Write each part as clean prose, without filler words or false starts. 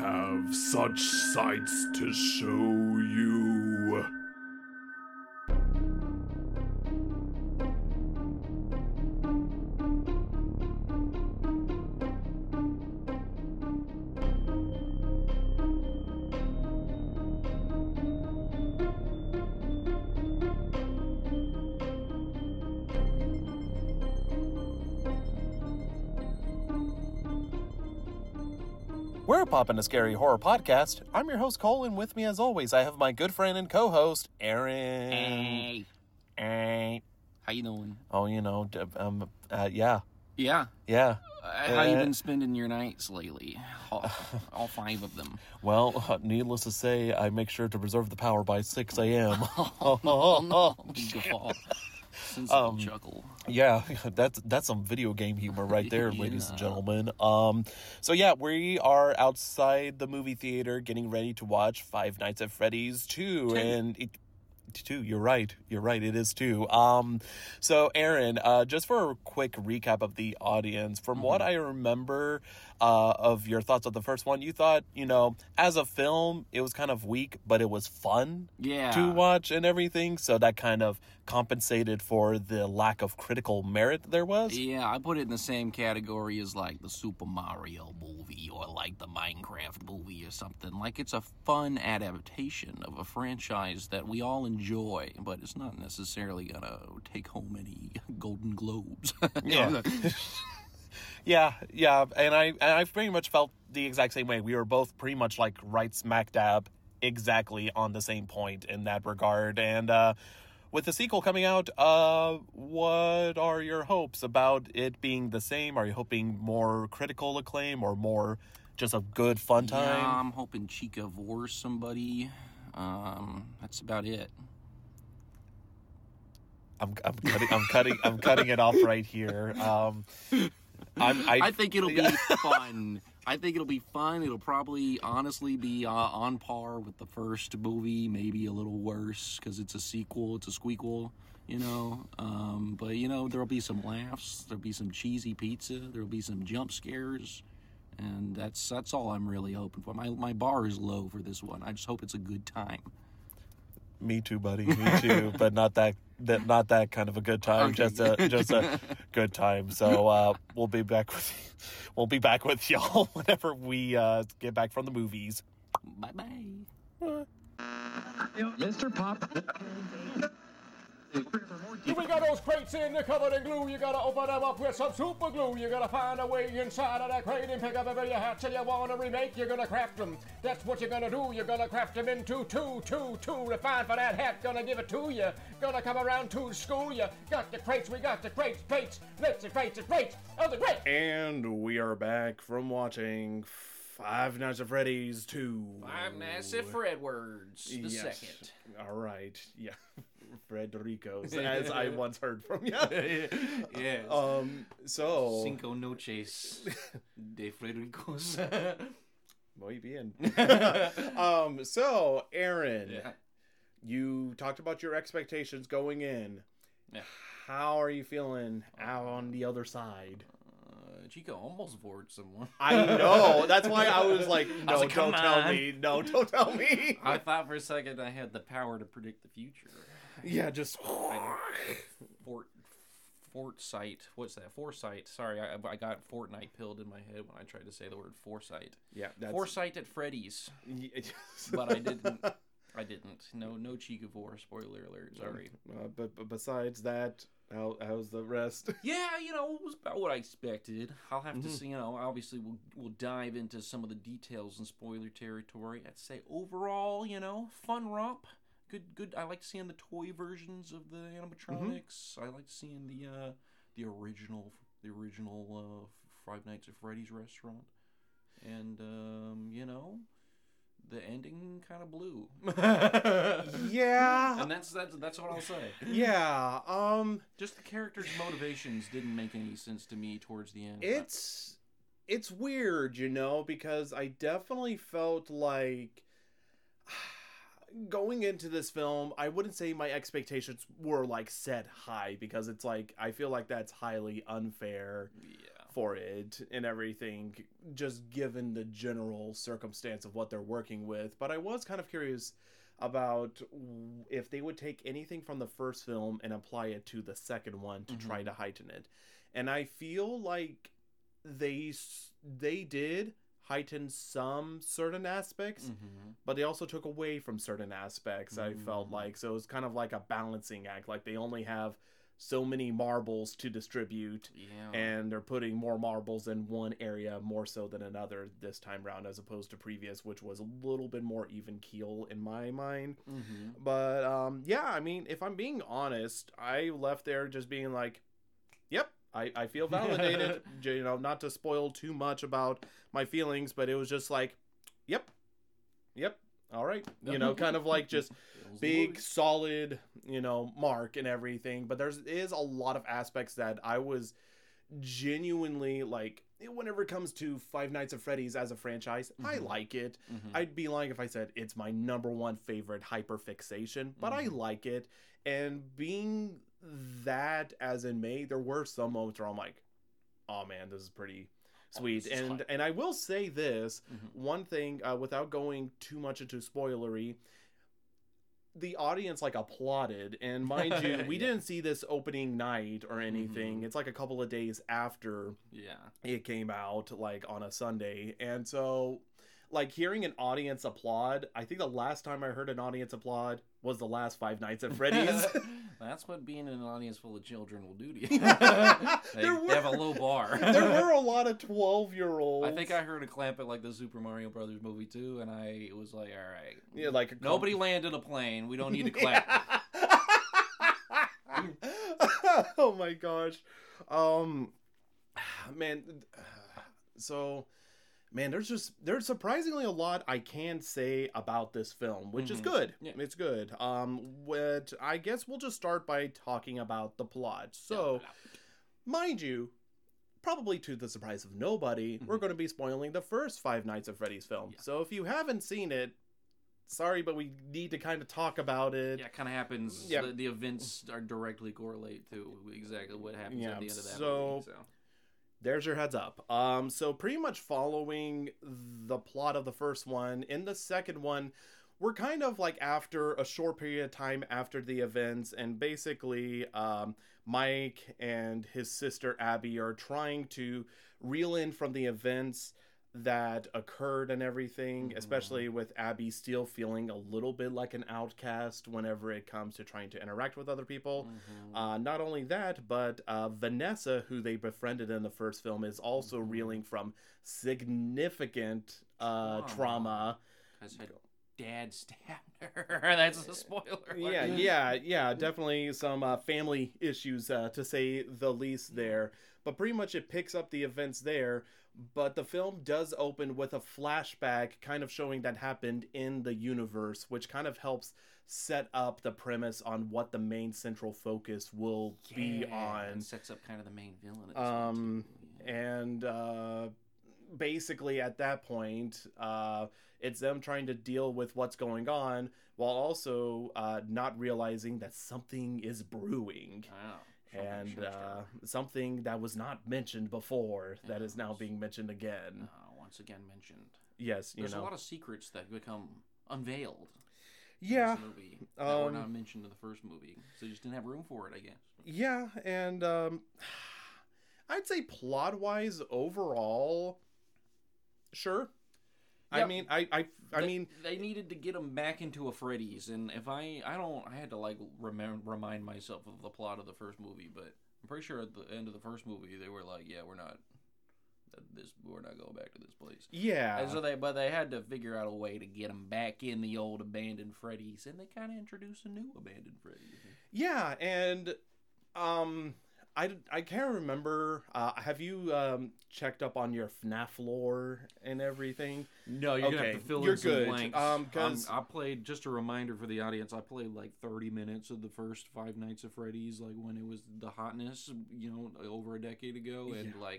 have such sights to show you. We're Poppin' a Scary Horror Podcast. I'm your host, Cole, and with me, as always, I have my good friend and co-host, Aaron. Hey. Hey. How you doing? Oh, yeah. Yeah. Yeah. How you been spending your nights lately? All 5 of them. Well, needless to say, I make sure to preserve the power by 6 a.m. Guffaw. Sensible chuckle. Yeah, that's some video game humor right there, ladies and gentlemen. So yeah, we are outside the movie theater getting ready to watch Five Nights at Freddy's 2, and you're right, it is 2. So Aaron, just for a quick recap of the audience, from what I remember of your thoughts on the first one, you thought, as a film, it was kind of weak, but it was fun to watch and everything, so that kind of compensated for the lack of critical merit there was? Yeah, I put it in the same category as, like, the Super Mario movie or, like, the Minecraft movie or something. Like, it's a fun adaptation of a franchise that we all enjoy, but it's not necessarily gonna take home any Golden Globes. Yeah. Yeah, and I pretty much felt the exact same way. We were both pretty much, like, right smack dab exactly on the same point in that regard, and, with the sequel coming out, what are your hopes about it being the same? Are you hoping more critical acclaim or more just a good fun time? Yeah, I'm hoping Chica Vores somebody. That's about it. I'm cutting it off right here. I think it'll be fun. I think it'll be fun. It'll probably, honestly, be on par with the first movie, maybe a little worse, because it's a sequel, it's a squeakquel, But, there'll be some laughs, there'll be some cheesy pizza, there'll be some jump scares, and that's all I'm really hoping for. My bar is low for this one. I just hope it's a good time. Me too, buddy. Me too, but not that kind of a good time. Okay. Just a good time. So we'll be back with y'all whenever we get back from the movies. Bye-bye. Mr. Pop. We got those crates in, they're covered in glue. You gotta open them up with some super glue. You gotta find a way inside of that crate and pick up every hat till you wanna remake. You're gonna craft them. That's what you're gonna do. You're gonna craft them into two. Refined for that hat, gonna give it to you. Gonna come around to school you. Got the crates, we got the crates. Let's the crates, oh the crates. And we are back from watching Five Nights at Freddy's 2. Five Nights at Fredwards, the second. All right, yeah. Frederico's, as I once heard from you. Yeah. So Cinco Noches de Fredericos. Muy bien. So Aaron, you talked about your expectations going in. Yeah. How are you feeling out on the other side? Chica almost vored someone. I know. That's why I was like, I no, was like, don't come tell on. me. No, don't tell me. I thought for a second I had the power to predict the future. Yeah, just Foresight. What's that? Foresight. Sorry, I got Fortnite pilled in my head when I tried to say the word foresight. Yeah, that's... Foresight at Freddy's. But I didn't. No Chica Vore. Spoiler alert. Sorry. But besides that, how's the rest? Yeah, it was about what I expected. I'll have to see. Obviously we'll dive into some of the details in spoiler territory. I'd say overall, fun romp. Good. I like seeing the toy versions of the animatronics. I like seeing the original Five Nights at Freddy's restaurant, and the ending kind of blew. Yeah, and that's what I'll say. Yeah. Just the characters' motivations didn't make any sense to me towards the end. It's weird, because I definitely felt like going into this film, I wouldn't say my expectations were like set high, because it's like I feel like that's highly unfair for it and everything, just given the general circumstance of what they're working with. But I was kind of curious about if they would take anything from the first film and apply it to the second one to try to heighten it. And I feel like they did heighten some certain aspects, but they also took away from certain aspects, I felt like. So it was kind of like a balancing act. Like they only have so many marbles to distribute, and they're putting more marbles in one area more so than another this time round, as opposed to previous, which was a little bit more even keel in my mind. But yeah, I mean, if I'm being honest, I left there just being like, yep, I feel validated. You know, not to spoil too much about my feelings, but it was just like, yep, all right, you know, kind of like just big solid, you know, mark and everything. But there is a lot of aspects that I was genuinely like, whenever it comes to Five Nights at Freddy's as a franchise, I like it. I'd be lying if I said it's my number one favorite hyperfixation, but I like it. And being that as in May, there were some moments where I'm like, oh man, this is pretty sweet. And I will say this one thing, without going too much into spoilery, the audience like applauded, and mind you, we didn't see this opening night or anything. It's like a couple of days after it came out, like on a Sunday. And so like hearing an audience applaud, I think the last time I heard an audience applaud was the last Five Nights at Freddy's. That's what being in an audience full of children will do to you. They have a low bar. There were a lot of 12-year-olds. I think I heard a clap at like the Super Mario Brothers movie too, and I was like, all right. Yeah, like nobody landed a plane. We don't need to clap. Oh my gosh. Man, so man, there's surprisingly a lot I can say about this film, which is good. Yeah. It's good. What I guess we'll just start by talking about the plot. So, mind you, probably to the surprise of nobody, we're going to be spoiling the first Five Nights at Freddy's film. Yeah. So if you haven't seen it, sorry, but we need to kind of talk about it. Yeah, it kind of happens. Yeah. The events are directly correlate to exactly what happens at the end of that movie. So there's your heads up. So pretty much following the plot of the first one, in the second one, we're kind of like after a short period of time after the events, and basically Mike and his sister Abby are trying to reel in from the events that occurred and everything, especially with Abby still feeling a little bit like an outcast whenever it comes to trying to interact with other people. Not only that, but Vanessa, who they befriended in the first film, is also reeling from significant trauma. Because her dad stabbed her. That's a spoiler. Yeah, definitely some family issues, to say the least there. But pretty much it picks up the events there. But the film does open with a flashback kind of showing that happened in the universe, which kind of helps set up the premise on what the main central focus will be on. It sets up kind of the main villain at this and basically at that point, it's them trying to deal with what's going on while also not realizing that something is brewing. Wow. And something that was not mentioned before that is now being mentioned again. Once again mentioned. Yes, There's a lot of secrets that become unveiled. Yeah. In this movie that were not mentioned in the first movie. So you just didn't have room for it, I guess. Yeah, and I'd say plot-wise, overall, sure. Yep. I mean, they needed to get him back into a Freddy's, and if I had to like remind myself of the plot of the first movie, but I'm pretty sure at the end of the first movie they were like, yeah, we're not going back to this place. Yeah. And so they had to figure out a way to get him back in the old abandoned Freddy's, and they kind of introduced a new abandoned Freddy's. Yeah, and I can't remember. Have you checked up on your FNAF lore and everything? No, you're gonna have to fill in some blanks. Because I played, just a reminder for the audience, I played like 30 minutes of the first Five Nights at Freddy's, like when it was the hotness, over a decade ago, and like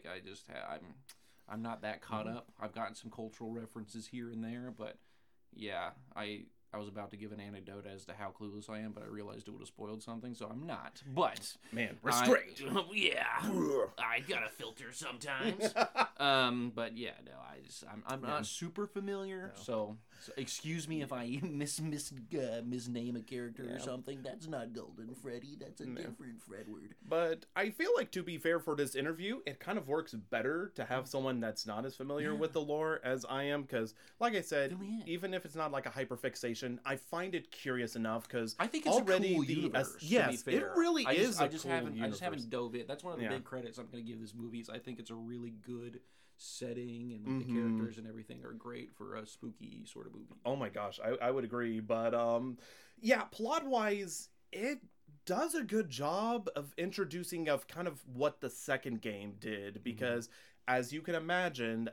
I'm not that caught up. I've gotten some cultural references here and there, but yeah, I was about to give an anecdote as to how clueless I am, but I realized it would have spoiled something, so I'm not. But Man, restraint. Yeah, I gotta filter sometimes. But yeah, no, I'm not super familiar, so excuse me if I misname a character or something. That's not Golden Freddy. That's a different Fredward. But I feel like, to be fair, for this interview, it kind of works better to have someone that's not as familiar with the lore as I am, because, like I said, even if it's not like a hyperfixation, I find it curious enough, because I think it's already a cool universe. Yes, to be fair. it really is. I just haven't universe. dove in. That's one of the big credits I'm going to give this movie. Is I think it's a really good setting, and the characters and everything are great for a spooky sort of movie. Oh my gosh, I would agree. But yeah, plot wise, it does a good job of introducing of kind of what the second game did, because as you can imagine,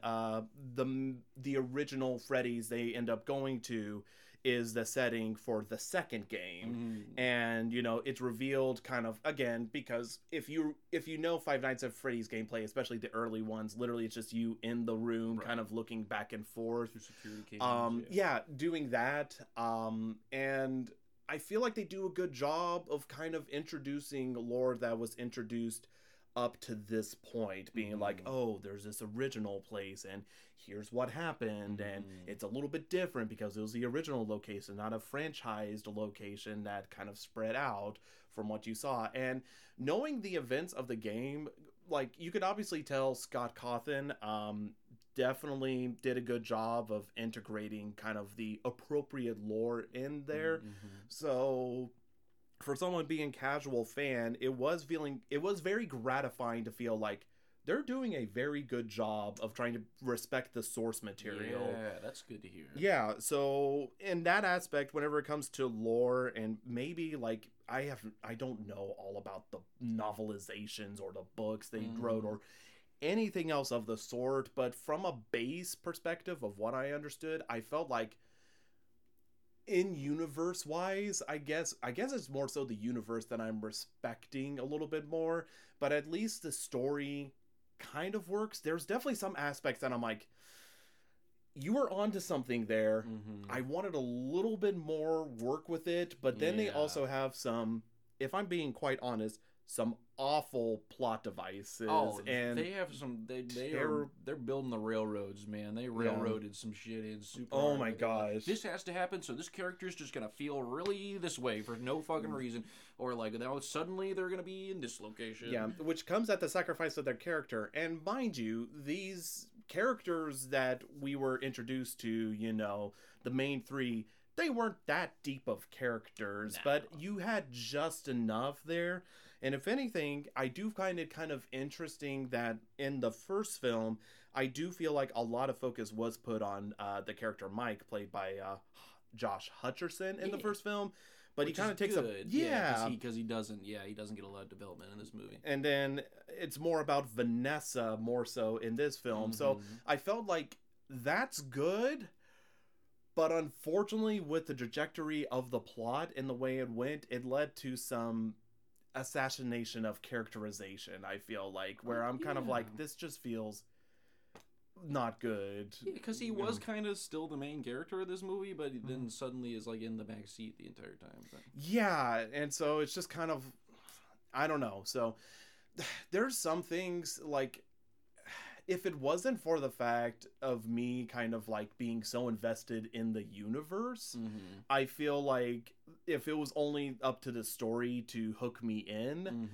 the original Freddy's they end up going to is the setting for the second game. And you know, it's revealed kind of again, because if you know Five Nights at Freddy's gameplay, especially the early ones, literally it's just you in the room kind of looking back and forth through security cameras, doing that. And I feel like they do a good job of kind of introducing lore that was introduced up to this point, being like, oh, there's this original place and here's what happened, and it's a little bit different because it was the original location, not a franchised location that kind of spread out from what you saw. And knowing the events of the game, like, you could obviously tell Scott Cawthon definitely did a good job of integrating kind of the appropriate lore in there. So for someone being casual fan, it was very gratifying to feel like they're doing a very good job of trying to respect the source material. Yeah, that's good to hear. Yeah, so in that aspect, whenever it comes to lore, and maybe like I don't know all about the novelizations or the books they wrote or anything else of the sort, but from a base perspective of what I understood, I felt like in universe wise, I guess it's more so the universe that I'm respecting a little bit more, but at least the story kind of works. There's definitely some aspects that I'm like, you were onto something there. I wanted a little bit more work with it, but then they also have some, if I'm being quite honest, some awful plot devices. And they have some. They're building the railroads, man. They railroaded some shit in super. Oh hard. my gosh! This has to happen, so this character's just gonna feel really this way for no fucking reason, or like now suddenly they're gonna be in this location. Yeah, which comes at the sacrifice of their character. And mind you, these characters that we were introduced to, you know, the main three, they weren't that deep of characters, but you had just enough there. And if anything, I do find it kind of interesting that in the first film, I do feel like a lot of focus was put on the character Mike, played by Josh Hutcherson in the first film. But which he kind of takes good. Because he doesn't get a lot of development in this movie. And then it's more about Vanessa more so in this film. So I felt like that's good. But unfortunately, with the trajectory of the plot and the way it went, it led to some assassination of characterization, I feel like, where I'm kind of like, this just feels not good. Because he was kind of still the main character of this movie, but then suddenly is like in the back seat the entire time. So. Yeah, and so it's just kind of, I don't know. So there's some things like, if it wasn't for the fact of me kind of like being so invested in the universe, I feel like if it was only up to the story to hook me in,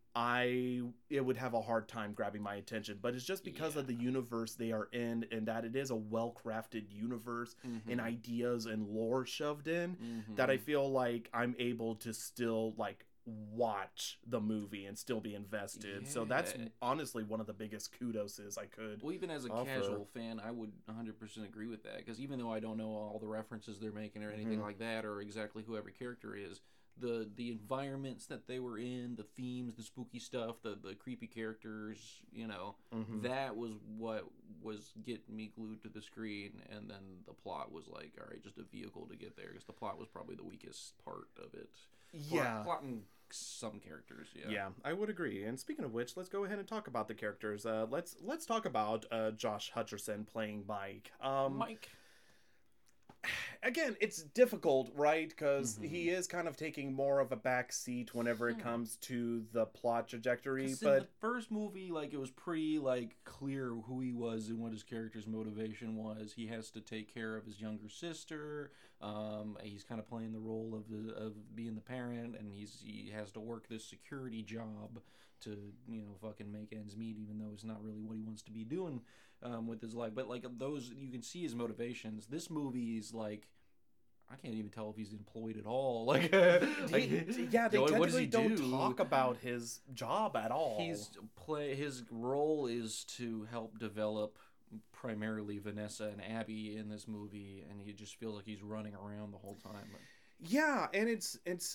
it would have a hard time grabbing my attention. But it's just because of the universe they are in, and that it is a well-crafted universe and ideas and lore shoved in, that I feel like I'm able to still like watch the movie and still be invested. So that's honestly one of the biggest kudoses I could even as a casual fan, I would 100% agree with that, because even though I don't know all the references they're making or anything like that, or exactly who every character is, the environments that they were in, the themes, the spooky stuff, the creepy characters, you know, that was what was getting me glued to the screen. And then the plot was like, all right, just a vehicle to get there, because the plot was probably the weakest part of it. Plotting some characters, yeah, I would agree. And speaking of which, let's go ahead and talk about the characters. Let's talk about Josh Hutcherson playing Mike. Mike. again, it's difficult, right? Because he is kind of taking more of a back seat whenever it comes to the plot trajectory. But in the first movie, like, it was pretty, like, clear who he was and what his character's motivation was. He has to take care of his younger sister. He's kind of playing the role of being the parent, and he has to work this security job to, you know, fucking make ends meet, even though it's not really what he wants to be doing with his life. But, like, those, you can see his motivations. This movie is, like, I can't even tell if he's employed at all. Like, yeah, they what does technically he don't do? talk about his job at all. His role is to help develop primarily Vanessa and Abby in this movie, and he just feels like he's running around the whole time. Yeah, and it's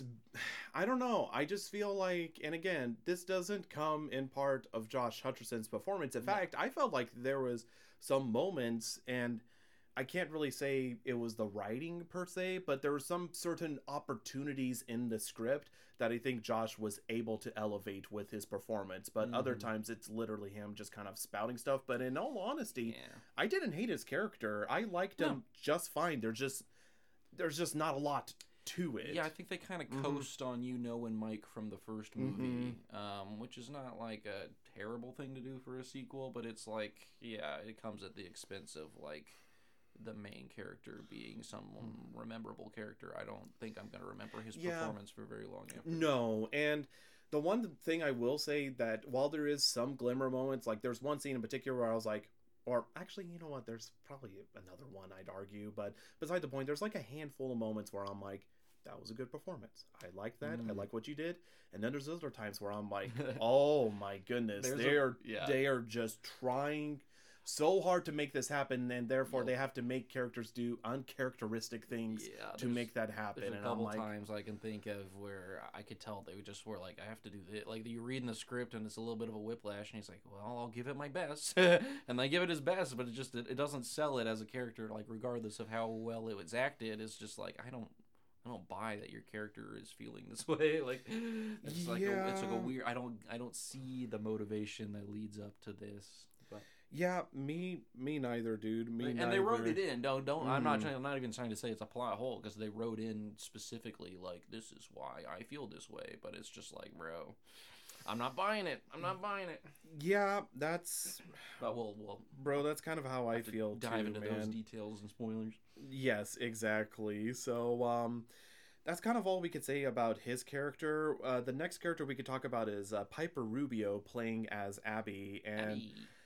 I don't know. I just feel like, and again, this doesn't come in part of Josh Hutcherson's performance. In fact, I felt like there was some moments, and I can't really say it was the writing per se, but there were some certain opportunities in the script that I think Josh was able to elevate with his performance. But other times it's literally him just kind of spouting stuff. But in all honesty, I didn't hate his character. I liked him just fine. There's just not a lot to it. Yeah, I think they kind of coast on and Mike from the first movie, which is not like a terrible thing to do for a sequel, but it's like, yeah, it comes at the expense of, like, the main character being some memorable character. I don't think I'm going to remember his performance for very long after. No, and the one thing I will say that while there is some glimmer moments, like there's one scene in particular where I was like, or actually, you know what, there's probably another one I'd argue, but beside the point, there's like a handful of moments where I'm like, that was a good performance. I like that. I like what you did. And then there's other times where I'm like, oh my goodness, they are just trying so hard to make this happen, and therefore they have to make characters do uncharacteristic things to make that happen. There's a and couple I'm like, times I can think of where I could tell they just were like, I have to do this. Like, you're reading the script and it's a little bit of a whiplash, and he's like, well, I'll give it my best. And they give it his best, but it doesn't sell it as a character, like, regardless of how well it was acted. It's just like, I don't buy that your character is feeling this way. Like, it's like a weird. I don't see the motivation that leads up to this. But yeah, me neither, dude. And they wrote it in. Don't. I'm not even trying to say it's a plot hole, because they wrote in specifically, like, this is why I feel this way. But it's just like, bro, I'm not buying it. Yeah, that's. But we'll bro, that's kind of how I feel too. Dive into those details and spoilers. Yes, exactly. So, that's kind of all we could say about his character. The next character we could talk about is Piper Rubio playing as Abby, and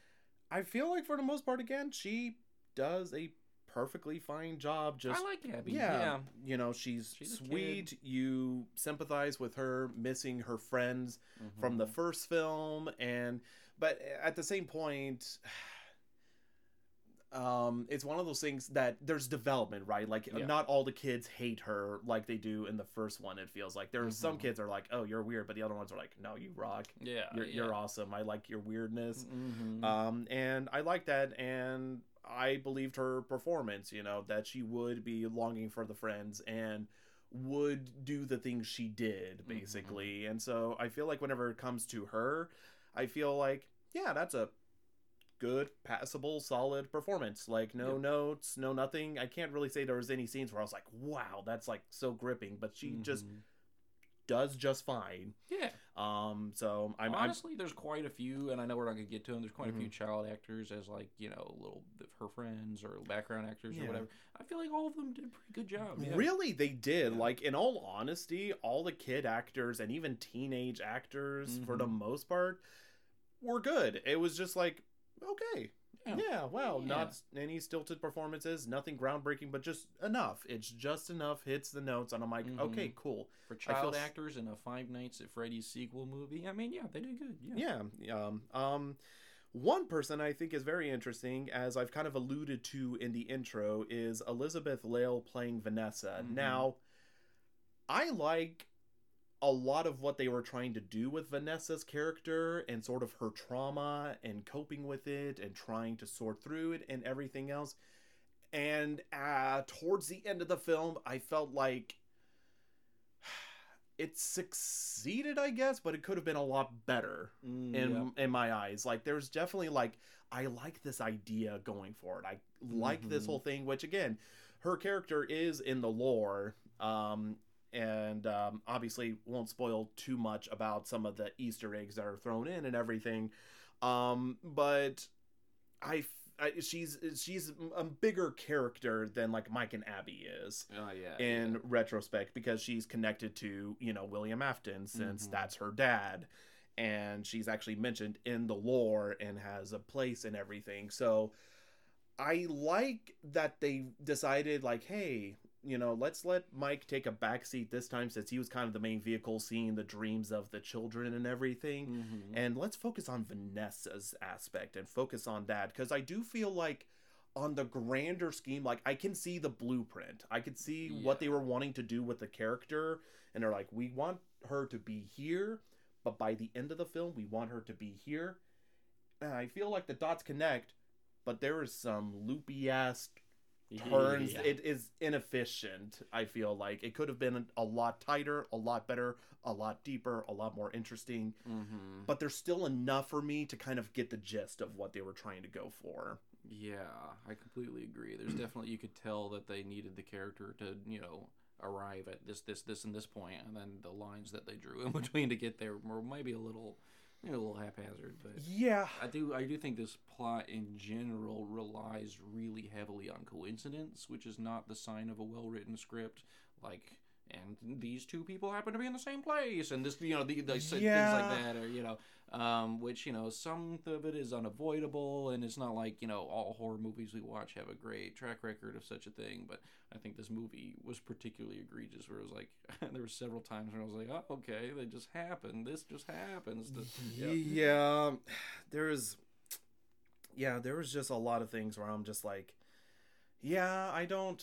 I feel like for the most part, again, she does a perfectly fine job. Just I like Abby. Yeah, you know, she's sweet. You sympathize with her missing her friends from the first film, but at the same point, it's one of those things that there's development, right? Like, not all the kids hate her like they do in the first one. It feels like there's some kids are like, oh, you're weird, but the other ones are like, no, you rock. You're awesome. I like your weirdness. And I like that, and I believed her performance, you know, that she would be longing for the friends and would do the things she did, basically. And so I feel like whenever it comes to her, I feel like, yeah, that's a good, passable, solid performance. Like, no notes, no nothing. I can't really say there was any scenes where I was like, wow, that's like so gripping, but she just does just fine. So honestly, there's quite a few, and I know we're not gonna get to them. There's quite a few child actors as, like, you know, little her friends or background actors or whatever. I feel like all of them did a pretty good job. Really, they did. Like, in all honesty, all the kid actors and even teenage actors, for the most part, were good. It was just like, okay, not any stilted performances, nothing groundbreaking, but just enough. It's just enough, hits the notes, and I'm like, okay, cool. For child actors in a Five Nights at Freddy's sequel movie, I mean, they did good. One person I think is very interesting, as I've kind of alluded to in the intro, is Elizabeth Lail playing Vanessa. Now, I like a lot of what they were trying to do with Vanessa's character and sort of her trauma and coping with it and trying to sort through it and everything else. And towards the end of the film, I felt like it succeeded, I guess, but it could have been a lot better in my eyes. Like, there's definitely, like, I like this idea going forward. I like this whole thing, which, again, her character is in the lore, and obviously won't spoil too much about some of the Easter eggs that are thrown in and everything. But she's a bigger character than like Mike and Abby is in retrospect, because she's connected to, you know, William Afton, since that's her dad, and she's actually mentioned in the lore and has a place and everything. So I like that they decided, like, hey, you know, let's let Mike take a backseat this time, since he was kind of the main vehicle, seeing the dreams of the children and everything. And let's focus on Vanessa's aspect and focus on that, because I do feel like on the grander scheme, like, I can see the blueprint. I could see what they were wanting to do with the character, and they're like, we want her to be here, but by the end of the film, we want her to be here. And I feel like the dots connect, but there is some loopy ass turns. It is inefficient. I feel like it could have been a lot tighter, a lot better, a lot deeper, a lot more interesting, but there's still enough for me to kind of get the gist of what they were trying to go for. I completely agree. There's definitely, you could tell that they needed the character to, you know, arrive at this and this point, and then the lines that they drew in between to get there were maybe a little haphazard, but I do think this plot in general relies really heavily on coincidence, which is not the sign of a well-written script. Like, and these two people happen to be in the same place, and this, you know, the things like that, or, you know, which, you know, some of it is unavoidable, and it's not like, you know, all horror movies we watch have a great track record of such a thing. But I think this movie was particularly egregious, where it was like, there were several times where I was like, oh, okay, they just happen. This just happens. There was just a lot of things where I'm just like, I don't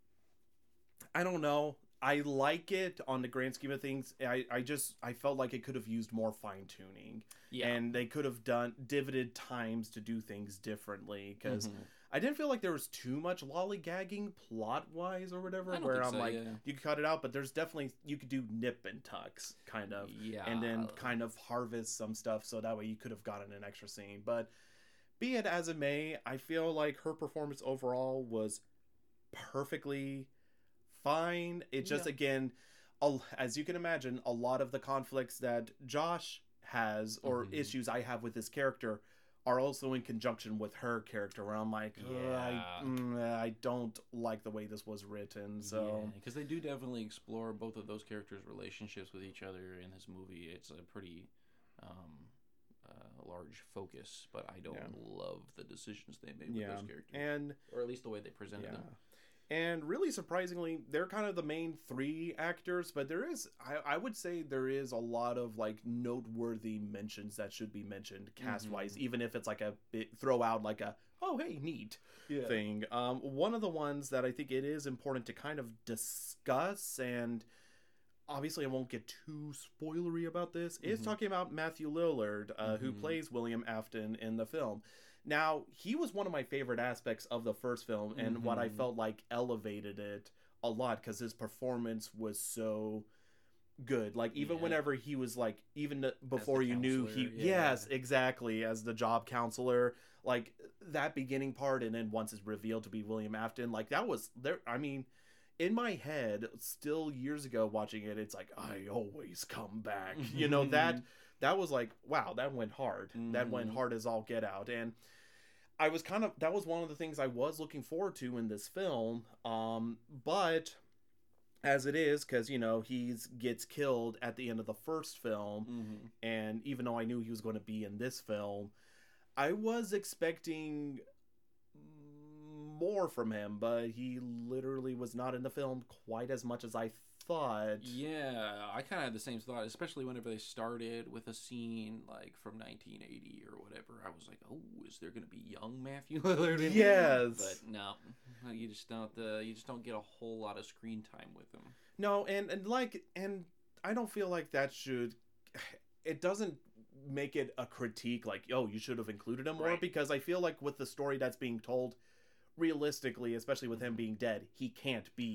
know. I like it on the grand scheme of things. I felt like it could have used more fine tuning, and they could have divided times to do things differently, because I didn't feel like there was too much lollygagging plot wise or whatever, where I'm like, you could cut it out, but there's definitely, you could do nip and tucks kind of, and then kind of harvest some stuff, so that way you could have gotten an extra scene. But be it as it may, I feel like her performance overall was perfectly fine. It just, again, as you can imagine, a lot of the conflicts that Josh has, or issues I have with his character, are also in conjunction with her character, where I'm like, I don't like the way this was written. So because they do definitely explore both of those characters' relationships with each other in this movie. It's a pretty large focus, but I don't love the decisions they made with those characters, or at least the way they presented them. And really surprisingly, they're kind of the main three actors, but there is, I would say there is a lot of like noteworthy mentions that should be mentioned cast-wise, even if it's like a throw out like a, oh, hey, neat thing. One of the ones that I think it is important to kind of discuss, and obviously I won't get too spoilery about this, is talking about Matthew Lillard, who plays William Afton in the film. Now, he was one of my favorite aspects of the first film, and what I felt like elevated it a lot, because his performance was so good. Like, even whenever he was like, even before you knew he, yes, exactly, as the job counselor, like that beginning part, and then once it's revealed to be William Afton, like that was there. I mean, in my head, still years ago watching it, it's like, I always come back. You know, that was like, wow, that went hard. That went hard as all get out. And I was that was one of the things I was looking forward to in this film. But as it is, because, you know, gets killed at the end of the first film. And even though I knew he was going to be in this film, I was expecting more from him, but he literally was not in the film quite as much as I thought. Yeah, I kind of had the same thought, especially whenever they started with a scene like from 1980 or whatever. I was like, oh, is there going to be young Matthew Lillard in Yes. But no, you just don't get a whole lot of screen time with him. No, and I don't feel like that it doesn't make it a critique like, oh, you should have included him more, because I feel like with the story that's being told, realistically, especially with him being dead, he can't be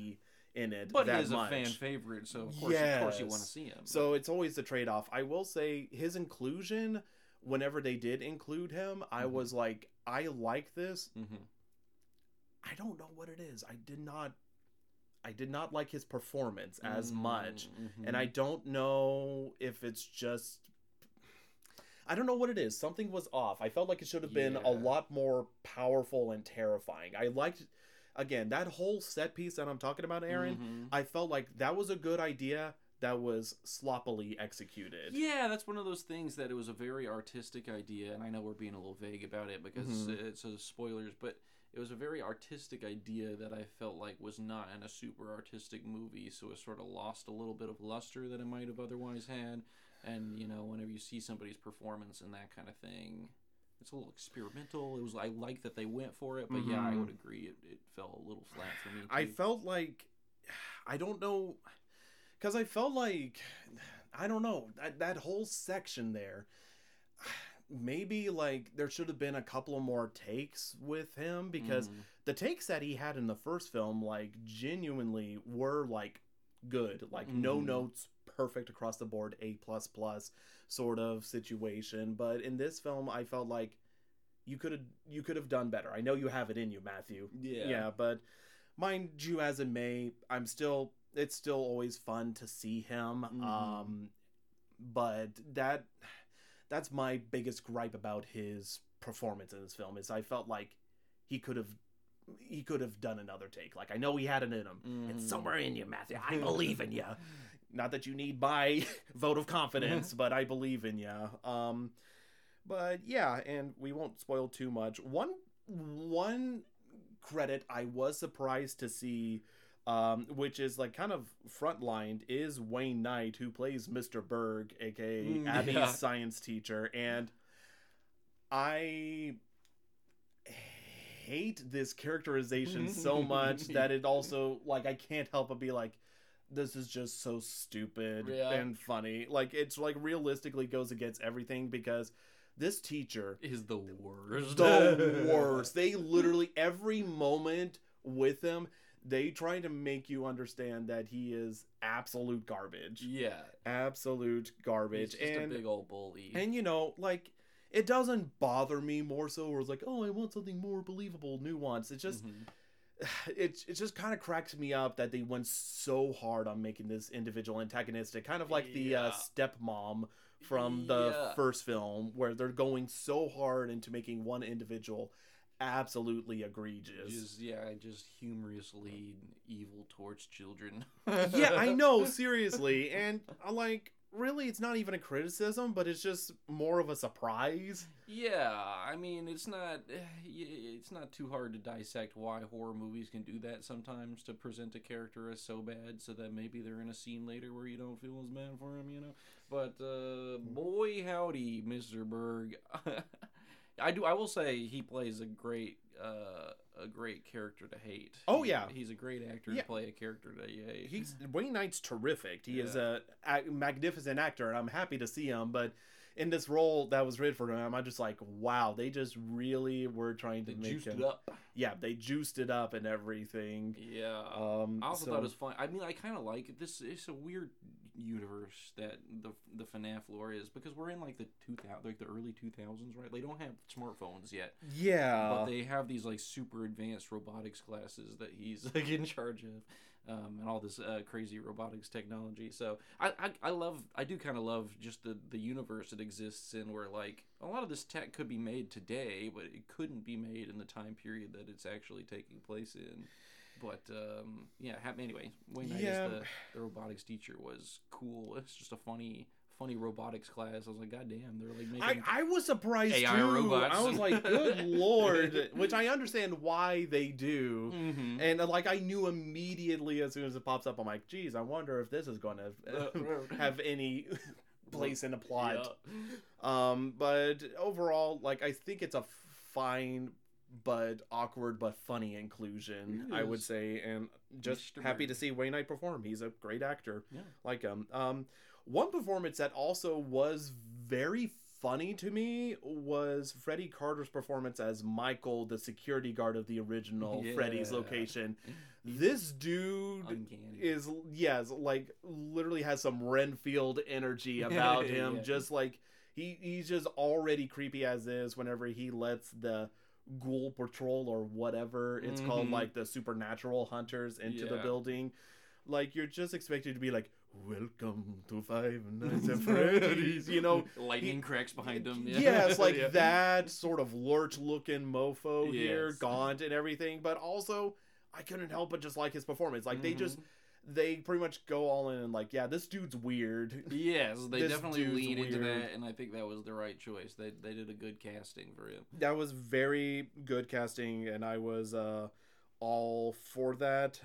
in it But that he is much. a fan favorite, so of course you want to see him. So it's always the trade-off. I will say his inclusion, whenever they did include him, I was like, I like this. I don't know what it is. I did not like his performance as much. And I don't know if it's just, I don't know what it is. Something was off. I felt like it should have been a lot more powerful and terrifying. I liked, again, that whole set piece that I'm talking about, Aaron. I felt like that was a good idea that was sloppily executed. Yeah, that's one of those things that it was a very artistic idea, and I know we're being a little vague about it because it's spoilers, but it was a very artistic idea that I felt like was not in a super artistic movie, so it sort of lost a little bit of luster that it might have otherwise had. And, you know, whenever you see somebody's performance and that kind of thing, it's a little experimental. It was, I like that they went for it, but yeah, I would agree. It fell a little flat for me, too. I felt like, I don't know, because I felt like, I don't know, that whole section there, maybe like there should have been a couple of more takes with him, because the takes that he had in the first film, like, genuinely were like good, like no notes, perfect across the board, A++ sort of situation. But in this film, I felt like you could have done better. I know you have it in you, Matthew. Yeah, but mind you as it may, it's still always fun to see him. But that's my biggest gripe about his performance in this film, is I felt like he could have done another take. Like, I know he had it in him. It's somewhere in you, Matthew. I believe in you. Not that you need my vote of confidence, but I believe in you. But yeah, and we won't spoil too much. One credit I was surprised to see, which is like kind of frontlined, is Wayne Knight, who plays Mr. Berg, aka Abby's science teacher. And I hate this characterization so much that it also, like, I can't help but be like, this is just so stupid and funny. Like, it's like realistically goes against everything, because this teacher is the worst. The worst. They literally, every moment with him, they try to make you understand that he is absolute garbage. Yeah. Absolute garbage. He's just a big old bully. And, you know, like, it doesn't bother me more so, where it's like, oh, I want something more believable, nuanced. It's just, it just kind of cracks me up that they went so hard on making this individual antagonistic, kind of like the stepmom from the first film, where they're going so hard into making one individual absolutely egregious. Just humorously evil towards children. Yeah, I know, seriously. And like, really, it's not even a criticism, but it's just more of a surprise. Yeah, I mean, it's not too hard to dissect why horror movies can do that sometimes, to present a character as so bad so that maybe they're in a scene later where you don't feel as bad for him, you know. But boy howdy, Mr. Berg. I will say he plays a great character to hate. Oh, yeah. He's a great actor to play a character that you hate. Wayne Knight's terrific. He is a magnificent actor, and I'm happy to see him, but in this role that was written for him, I'm just like, wow, they just really were trying to make him... it up. Yeah, they juiced it up and everything. Yeah. I also thought it was fun. I mean, I kind of like it. It's a weird universe that the FNAF lore is, because we're in like the early 2000s, right? They don't have smartphones yet. Yeah. But they have these like super advanced robotics classes that he's like in charge of. And all this crazy robotics technology. So I do kind of love just the universe it exists in, where like a lot of this tech could be made today, but it couldn't be made in the time period that it's actually taking place in. But anyway, Wayne Knight as the robotics teacher was cool. It's just a funny robotics class. I was like, God damn, they're like making I was surprised AI too. robots. I was like, good lord, which I understand why they do. And like, I knew immediately as soon as it pops up, I'm like, geez, I wonder if this is going to have any place in the plot. But overall, like, I think it's a fine but awkward but funny inclusion, I would say, and just happy to see Wayne Knight perform. He's a great actor. Like him. One performance that also was very funny to me was Freddie Carter's performance as Michael, the security guard of the original Freddy's location. This dude Uncanny. is, like, literally has some Renfield energy about him. Yeah. Just like, he's just already creepy as is whenever he lets the ghoul patrol or whatever it's called, like the supernatural hunters into the building. Like, you're just expected to be like, welcome to Five Nights at Freddy's, you know. Lightning cracks behind him. Yeah, it's like that sort of lurch-looking mofo here, Yes. gaunt and everything. But also, I couldn't help but just like his performance. Like, they pretty much go all in and like, yeah, this dude's weird. Yes, they This definitely dude's lean into weird. that, and I think that was the right choice. They did a good casting for him. That was very good casting, and I was all for that.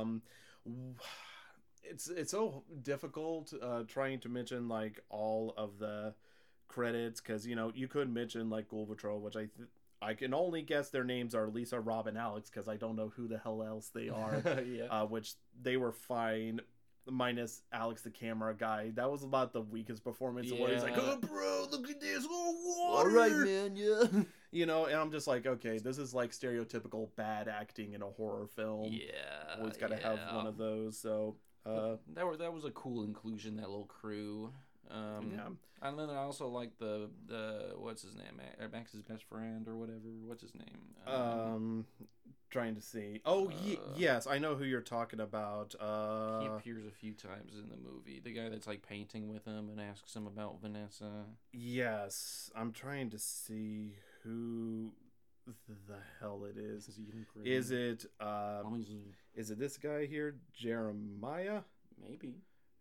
It's so difficult trying to mention like all of the credits, because you know you could mention like Ghoul Patrol, which I can only guess their names are Lisa, Rob, and Alex, because I don't know who the hell else they are. Which they were fine, minus Alex the camera guy. That was about the weakest performance. Where he's like, "Oh, bro, look at this, water!" All right, man. Yeah. You know, and I'm just like, okay, this is like stereotypical bad acting in a horror film. Yeah. Always got to have one of those. So, that was a cool inclusion. That little crew. yeah. And then I also like the what's his name, Max's best friend or whatever. What's his name? Trying to see. Oh, yes, I know who you're talking about. He appears a few times in the movie. The guy that's like painting with him and asks him about Vanessa. Yes, I'm trying to see who the hell it is. Is it is it this guy here, Jeremiah? Maybe.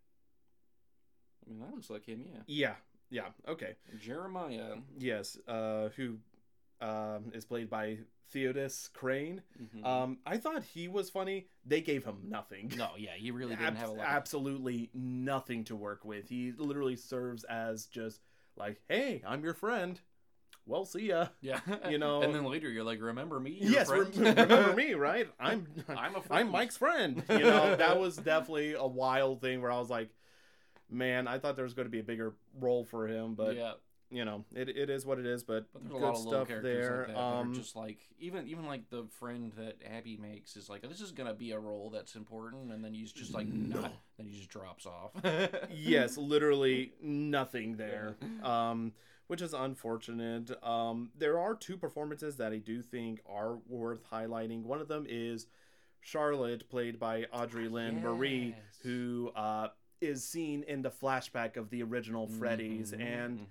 I mean, that looks like him, yeah. Yeah, okay. Jeremiah. Yes, who is played by Theodis Crane. I thought he was funny. They gave him nothing. No, yeah, he really didn't have a lot. Absolutely nothing to work with. He literally serves as just like, hey, I'm your friend. Well, see ya. Yeah, you know. And then later you're like, remember me? Yes, remember me, right? I'm a friend. I'm Mike's friend. You know, that was definitely a wild thing where I was like, man, I thought there was going to be a bigger role for him, but yeah. You know, it is what it is. But there's a good lot of little stuff characters there. like that are just like even like the friend that Abby makes is like, this is gonna be a role that's important, and then he's just like not, then he just drops off. Yes, literally nothing there. Which is unfortunate. There are two performances that I do think are worth highlighting. One of them is Charlotte, played by Audrey Lynn Marie, who is seen in the flashback of the original Freddy's, and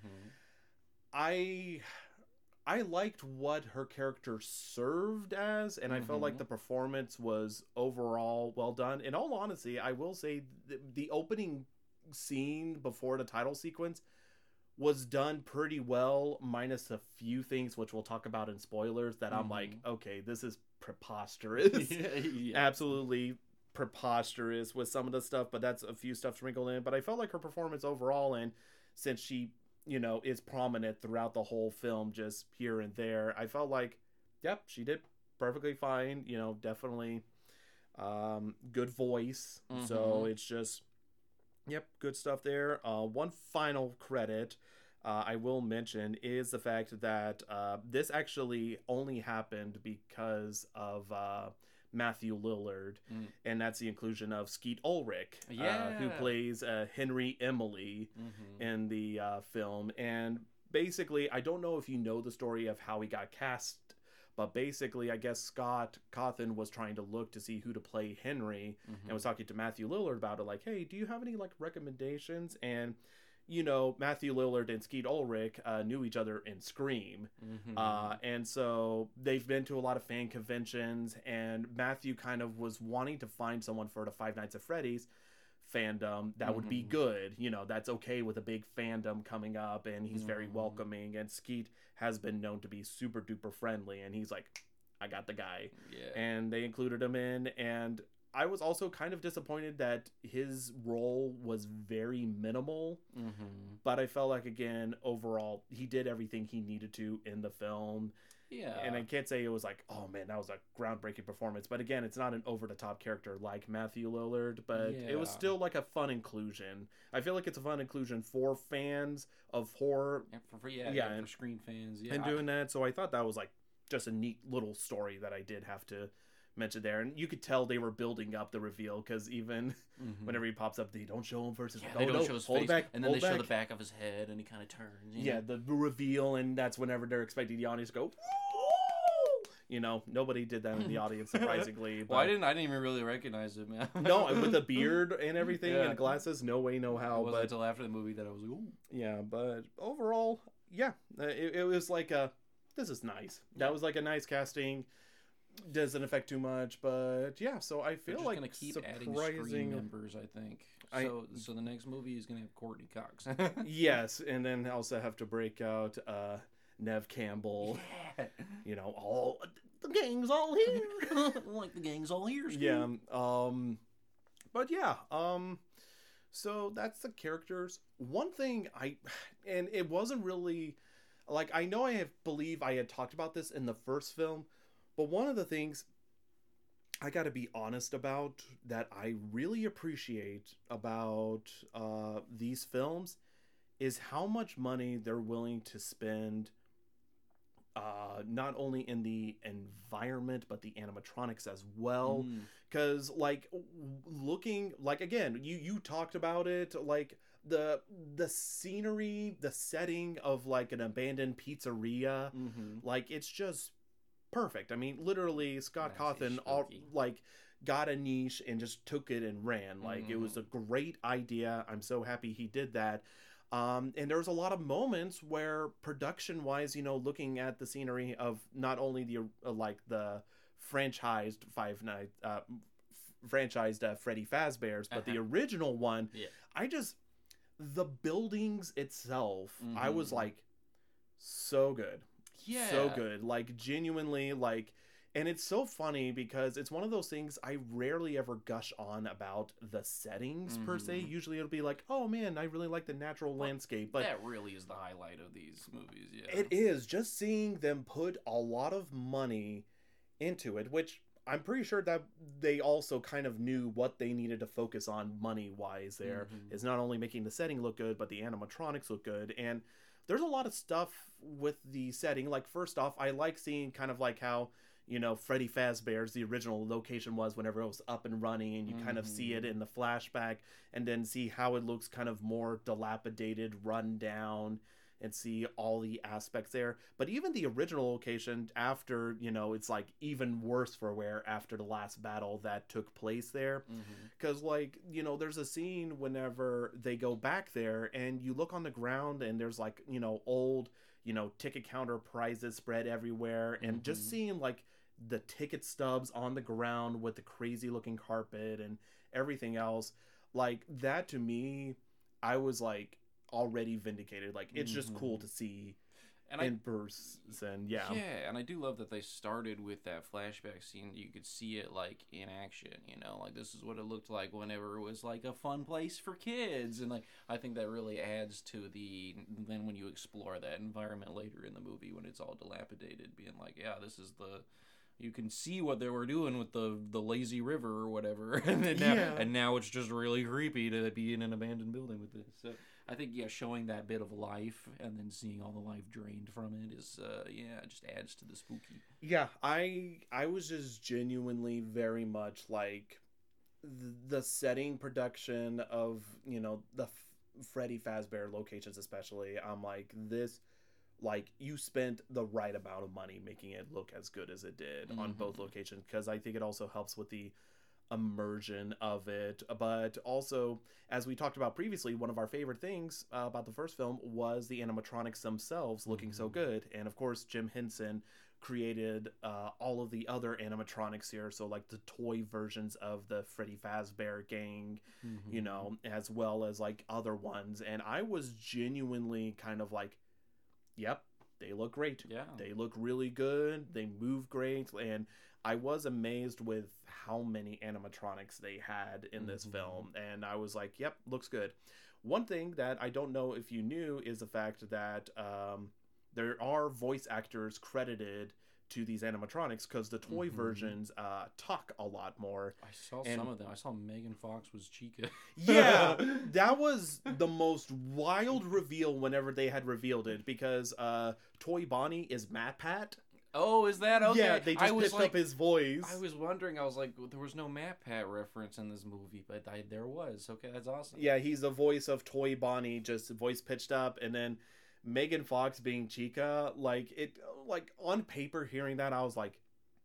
I liked what her character served as, and I felt like the performance was overall well done. In all honesty, I will say the opening scene before the title sequence was done pretty well, minus a few things which we'll talk about in spoilers that I'm like, okay, this is preposterous. Absolutely preposterous with some of the stuff, but that's a few stuff sprinkled in. But I felt like her performance overall, and since she, you know, is prominent throughout the whole film, just here and there, I felt like, yep, she did perfectly fine. You know, definitely good voice. So it's just, yep, good stuff there. One final credit I will mention is the fact that this actually only happened because of Matthew Lillard, and that's the inclusion of Skeet Ulrich, who plays Henry Emily in the film. And basically, I don't know if you know the story of how he got cast, but basically, I guess Scott Cawthon was trying to look to see who to play Henry, and was talking to Matthew Lillard about it, like, hey, do you have any like recommendations? And you know, Matthew Lillard and Skeet Ulrich knew each other in Scream. And so they've been to a lot of fan conventions, and Matthew kind of was wanting to find someone for the Five Nights at Freddy's fandom that would be good. You know, that's okay with a big fandom coming up, and he's very welcoming. And Skeet has been known to be super duper friendly, and he's like, I got the guy. And they included him in, and I was also kind of disappointed that his role was very minimal. Mm-hmm. But I felt like, again, overall, he did everything he needed to in the film. Yeah. And I can't say it was like, oh man, that was a groundbreaking performance. But again, it's not an over-the-top character like Matthew Lillard, but it was Yeah. still like a fun inclusion. I feel like it's a fun inclusion for fans of horror And for and- screen fans. Yeah. and doing that. So I thought that was like just a neat little story that I did have to mention there. And you could tell they were building up the reveal, because even Mhm. whenever he pops up, they don't show him first. It's Yeah, like, they oh, don't no, show his hold face, back, and then they hold show the back. back of his head, and he kind of turns. Yeah, the reveal, and that's whenever they're expecting the audience to go, you know, nobody did that in the audience, surprisingly. Well, I but- didn't even really recognize him, man. No, with the beard and everything Yeah. and glasses, no way, no It how. wasn't But until after the movie that I was like, ooh. yeah, but overall, yeah, it was like this is nice. That was like a nice casting. Doesn't affect too much, but yeah. So I They're feel just like gonna keep adding screen surprising. members, I think. So the next movie is gonna have Courtney Cox. Yes, and then also have to break out Nev Campbell. Yeah. You know, all the gang's all here. Like the gang's all here. Scoot. Yeah. But yeah. So that's the characters. One thing and it wasn't really like, I know believe I had talked about this in the first film, but one of the things I got to be honest about that I really appreciate about these films is how much money they're willing to spend, not only in the environment but the animatronics as well. Because like looking like, again, you talked about it, like the scenery, the setting of like an abandoned pizzeria, like it's just perfect. I mean, literally Scott That's Cawthon like got a niche and just took it and ran. Like it was a great idea. I'm so happy he did that. And there was a lot of moments where production wise, you know, looking at the scenery of not only the like the franchised Freddy Fazbear's, but the original one. Yeah. The buildings itself, I was like, so good. Yeah. So good. Like, genuinely, like, and it's so funny because it's one of those things I rarely ever gush on about the settings per se. Usually it'll be like, oh man, I really like the natural landscape. But that really is the highlight of these movies, yeah. it is. Just seeing them put a lot of money into it, which I'm pretty sure that they also kind of knew what they needed to focus on money-wise there, is not only making the setting look good, but the animatronics look good. And there's a lot of stuff with the setting. Like, first off, I like seeing kind of like how, you know, Freddy Fazbear's, the original location was whenever it was up and running, and you kind of see it in the flashback, and then see how it looks kind of more dilapidated, run down, and see all the aspects there. But even the original location, after, you know, it's like even worse for wear after the last battle that took place there. Because, like, you know, there's a scene whenever they go back there and you look on the ground and there's like, you know, old, you know, ticket counter prizes spread everywhere, and just seeing like the ticket stubs on the ground with the crazy looking carpet and everything else, like that to me, I was like already vindicated. Like, it's just cool to see in person. Yeah, and I do love that they started with that flashback scene. You could see it like in action, you know, like this is what it looked like whenever it was like a fun place for kids. And like, I think that really adds to then when you explore that environment later in the movie when it's all dilapidated, being like, yeah, this is you can see what they were doing with the lazy river or whatever. And now it's just really creepy to be in an abandoned building with this. So I think, showing that bit of life and then seeing all the life drained from it is, just adds to the spooky. Yeah, I was just genuinely very much like the setting production of, you know, the Freddy Fazbear locations especially. I'm like, this, like, you spent the right amount of money making it look as good as it did on both locations, because I think it also helps with the immersion of it. But also, as we talked about previously, one of our favorite things about the first film was the animatronics themselves looking so good. And of course, Jim Henson created all of the other animatronics here, so like the toy versions of the Freddy Fazbear gang, you know, as well as like other ones. And I was genuinely kind of like, yep, they look great. Yeah. They look really good. They move great. And I was amazed with how many animatronics they had in this film, and I was like, yep, looks good. One thing that I don't know if you knew is the fact that there are voice actors credited to these animatronics, because the toy versions talk a lot more. I saw some of them. I saw Megan Fox was Chica. Yeah, that was the most wild reveal whenever they had revealed it, because Toy Bonnie is MatPat. Oh, is that okay? Yeah, they just picked up his voice. I was wondering. I was like, there was no MatPat reference in this movie, but there was. Okay, that's awesome. Yeah, he's the voice of Toy Bonnie, just voice pitched up, and then Megan Fox being Chica, like on paper, hearing that, I was like,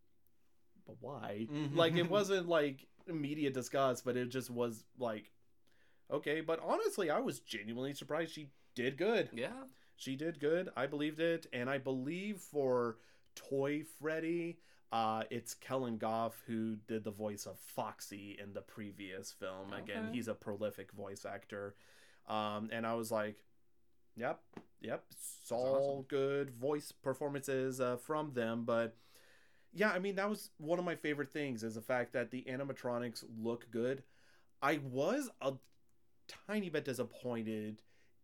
but why? Like, it wasn't like immediate disgust, but it just was like, okay. But honestly, I was genuinely surprised. She did good. Yeah, she did good. I believed it, and I believe for Toy Freddy, it's Kellen Goff who did the voice of Foxy in the previous film. Okay. Again, he's a prolific voice actor, and I was like, yep, it's all awesome. Good voice performances from them. But yeah, I mean, that was one of my favorite things, is the fact that the animatronics look good. I was a tiny bit disappointed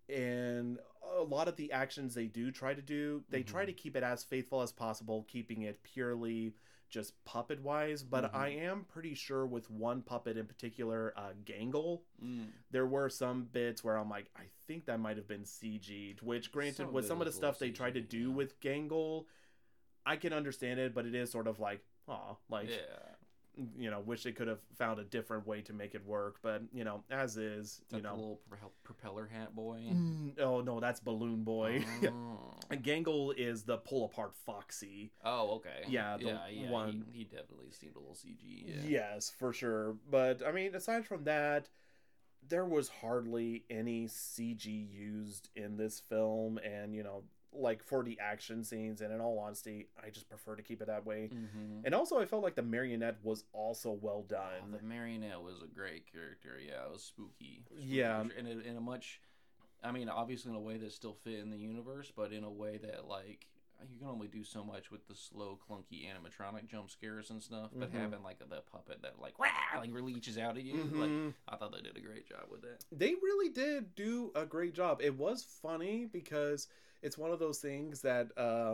in a lot of the actions they do try to do. They try to keep it as faithful as possible, keeping it purely just puppet wise, but I am pretty sure with one puppet in particular, Gangle, there were some bits where I'm like, I think that might have been CG'd, which granted, with some of the stuff they tried to do with Gangle, I can understand it, but it is sort of like, you know, wish they could have found a different way to make it work. But, you know, as is, you know, the little propeller hat boy. Oh no, that's Balloon Boy. And Gangle is the pull apart Foxy. Oh, okay. Yeah, one. He definitely seemed a little CG. Yeah. Yes, for sure. But I mean, aside from that, there was hardly any CG used in this film, and you know, like for the action scenes, and in all honesty, I just prefer to keep it that way. And also, I felt like the marionette was also well done. The marionette was a great character. Yeah, it was spooky. Yeah, and in a much, I mean, obviously in a way that still fit in the universe, but in a way that like you can only do so much with the slow, clunky animatronic jump scares and stuff. But having like the puppet that like reaches out at you, like I thought they did a great job with that. They really did do a great job. It was funny because it's one of those things that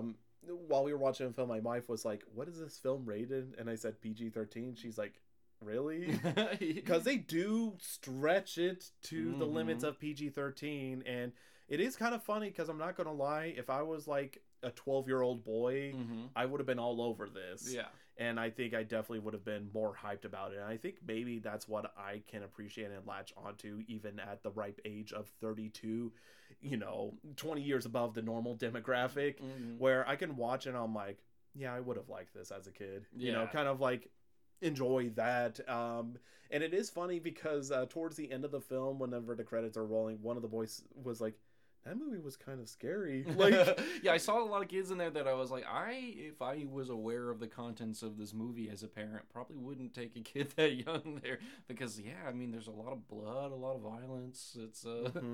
while we were watching the film, my wife was like, "What is this film rated?" And I said PG-13. She's like, "Really?" Because they do stretch it to the limits of PG-13, and it is kind of funny because I'm not gonna lie, if I was like a 12-year-old boy, I would have been all over this. Yeah. And I think I definitely would have been more hyped about it. And I think maybe that's what I can appreciate and latch onto even at the ripe age of 32, you know, 20 years above the normal demographic, where I can watch and I'm like, yeah, I would have liked this as a kid. You know, kind of like enjoy that. And it is funny because towards the end of the film, whenever the credits are rolling, one of the boys was like, that movie was kind of scary. Like, yeah, I saw a lot of kids in there that I was like, if I was aware of the contents of this movie as a parent, probably wouldn't take a kid that young there, because yeah, I mean, there's a lot of blood, a lot of violence. It's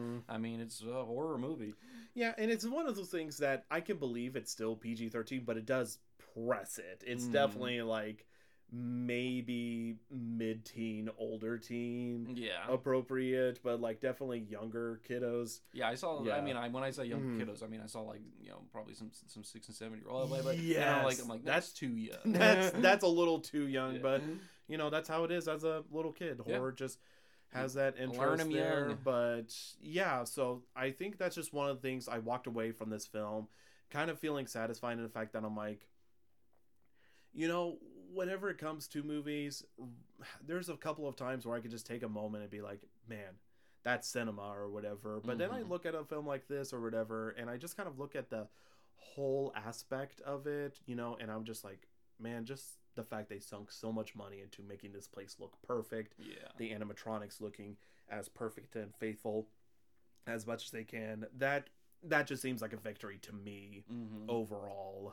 I mean, it's a horror movie. Yeah, and it's one of those things that I can believe it's still PG-13, but it does press it. It's definitely like maybe mid-teen, older teen, appropriate, but like definitely younger kiddos. Yeah, I saw. I mean, when I say young kiddos, I mean I saw like, you know, probably some 6 and 7 year old. But yeah, I'm like that's too young. that's a little too young. But you know, that's how it is as a little kid. Horror just has that interest there. Young. But yeah, so I think that's just one of the things I walked away from this film, kind of feeling satisfied in the fact that I'm like, you know, whenever it comes to movies, there's a couple of times where I could just take a moment and be like, man, that's cinema or whatever. But then I look at a film like this or whatever, and I just kind of look at the whole aspect of it, you know, and I'm just like, man, just the fact they sunk so much money into making this place look perfect. Yeah. The animatronics looking as perfect and faithful as much as they can. That just seems like a victory to me overall.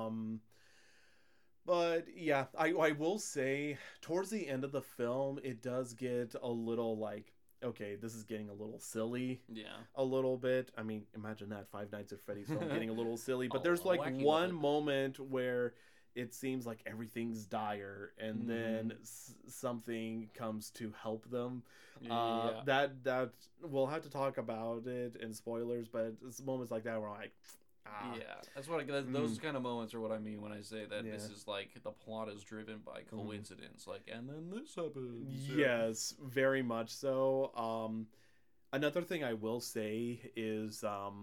But yeah, I will say towards the end of the film, it does get a little like, okay, this is getting a little silly. Yeah. A little bit. I mean, imagine that, Five Nights at Freddy's film getting a little silly. But there's like one moment where it seems like everything's dire, and then something comes to help them. That we'll have to talk about it in spoilers, but it's moments like that where I'm like, that's what those kind of moments are what I mean when I say that this is like the plot is driven by coincidence, like, and then this happens. Yes, very much so. Another thing I will say is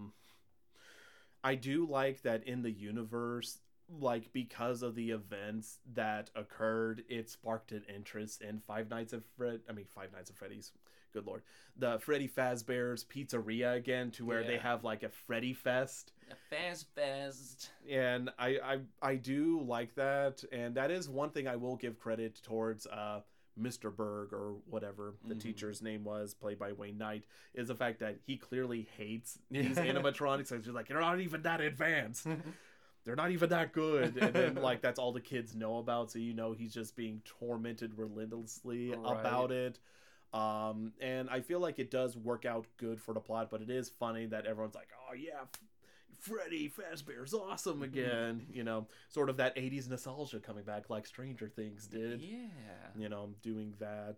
I do like that in the universe, like, because of the events that occurred, it sparked an interest in Five Nights at Freddy's. Good lord, the Freddy Fazbear's Pizzeria again, to where they have like a Freddy Fest. A Fast. And I do like that, and that is one thing I will give credit towards Mr. Berg, or whatever the teacher's name was, played by Wayne Knight, is the fact that he clearly hates these animatronics. He's like, you're not even that advanced. They're not even that good. And then, like, that's all the kids know about, so you know he's just being tormented relentlessly about it. And I feel like it does work out good for the plot, but it is funny that everyone's like, oh yeah, Freddy Fazbear's awesome again. You know, sort of that 80s nostalgia coming back like Stranger Things did. Yeah. You know, doing that.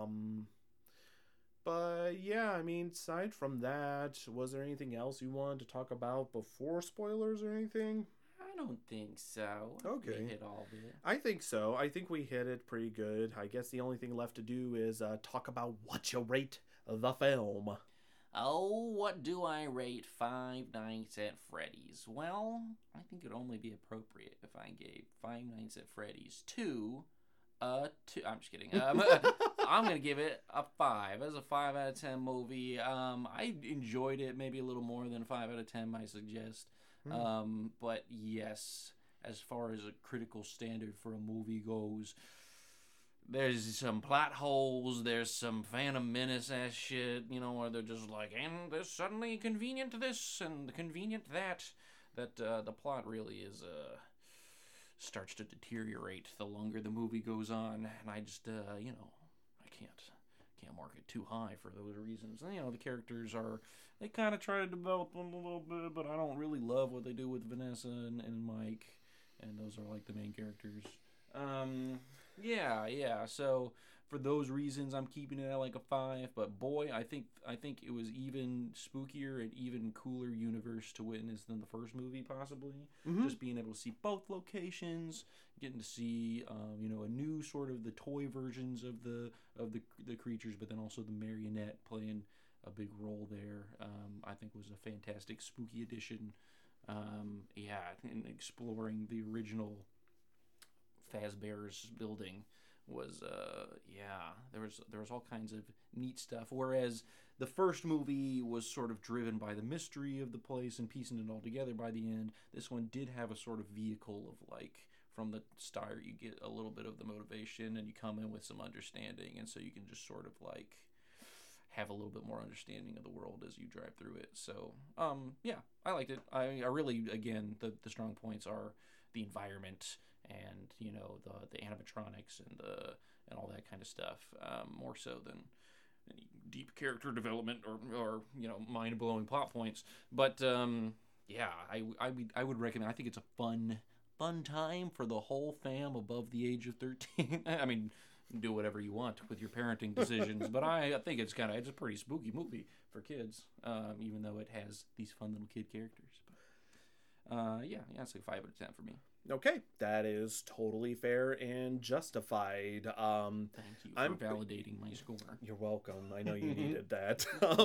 But yeah, I mean, aside from that, was there anything else you wanted to talk about before spoilers or anything? I don't think so. Okay. We hit all of it. I think so. I think we hit it pretty good. I guess the only thing left to do is talk about what you rate the film. Oh, what do I rate Five Nights at Freddy's? Well, I think it would only be appropriate if I gave Five Nights at Freddy's 2. I'm just kidding. I'm gonna give it a 5. As a 5 out of 10 movie. I enjoyed it maybe a little more than 5 out of 10 might suggest. But yes, as far as a critical standard for a movie goes, there's some plot holes, there's some Phantom Menace-ass shit, you know, where they're just like, and there's suddenly convenient this and convenient that the plot really is, starts to deteriorate the longer the movie goes on, and I just, you know, I can't mark it too high for those reasons. And, you know, the characters they kind of try to develop them a little bit, but I don't really love what they do with Vanessa and Mike, and those are like the main characters. Yeah. So for those reasons, I'm keeping it at like a 5. But boy, I think it was even spookier and even cooler universe to witness than the first movie, possibly. Just being able to see both locations, getting to see you know, a new sort of the toy versions of the creatures, but then also the marionette playing a big role there. I think was a fantastic spooky addition. And exploring the original Fazbear's building was there was all kinds of neat stuff, whereas the first movie was sort of driven by the mystery of the place and piecing it all together by the end. This one did have a sort of vehicle of, like, from the start you get a little bit of the motivation and you come in with some understanding, and so you can just sort of like have a little bit more understanding of the world as you drive through it. So yeah, I liked it. I really, again, the strong points are the environment and, you know, the animatronics and all that kind of stuff, more so than any deep character development or you know, mind-blowing plot points. But yeah, I would recommend. I think it's a fun time for the whole fam above the age of 13. I mean, do whatever you want with your parenting decisions, but I think it's a pretty spooky movie for kids, even though it has these fun little kid characters. But yeah, it's like 5 out of 10 for me. Okay, that is totally fair and justified. Thank you for validating my score. You're welcome. I know you needed that.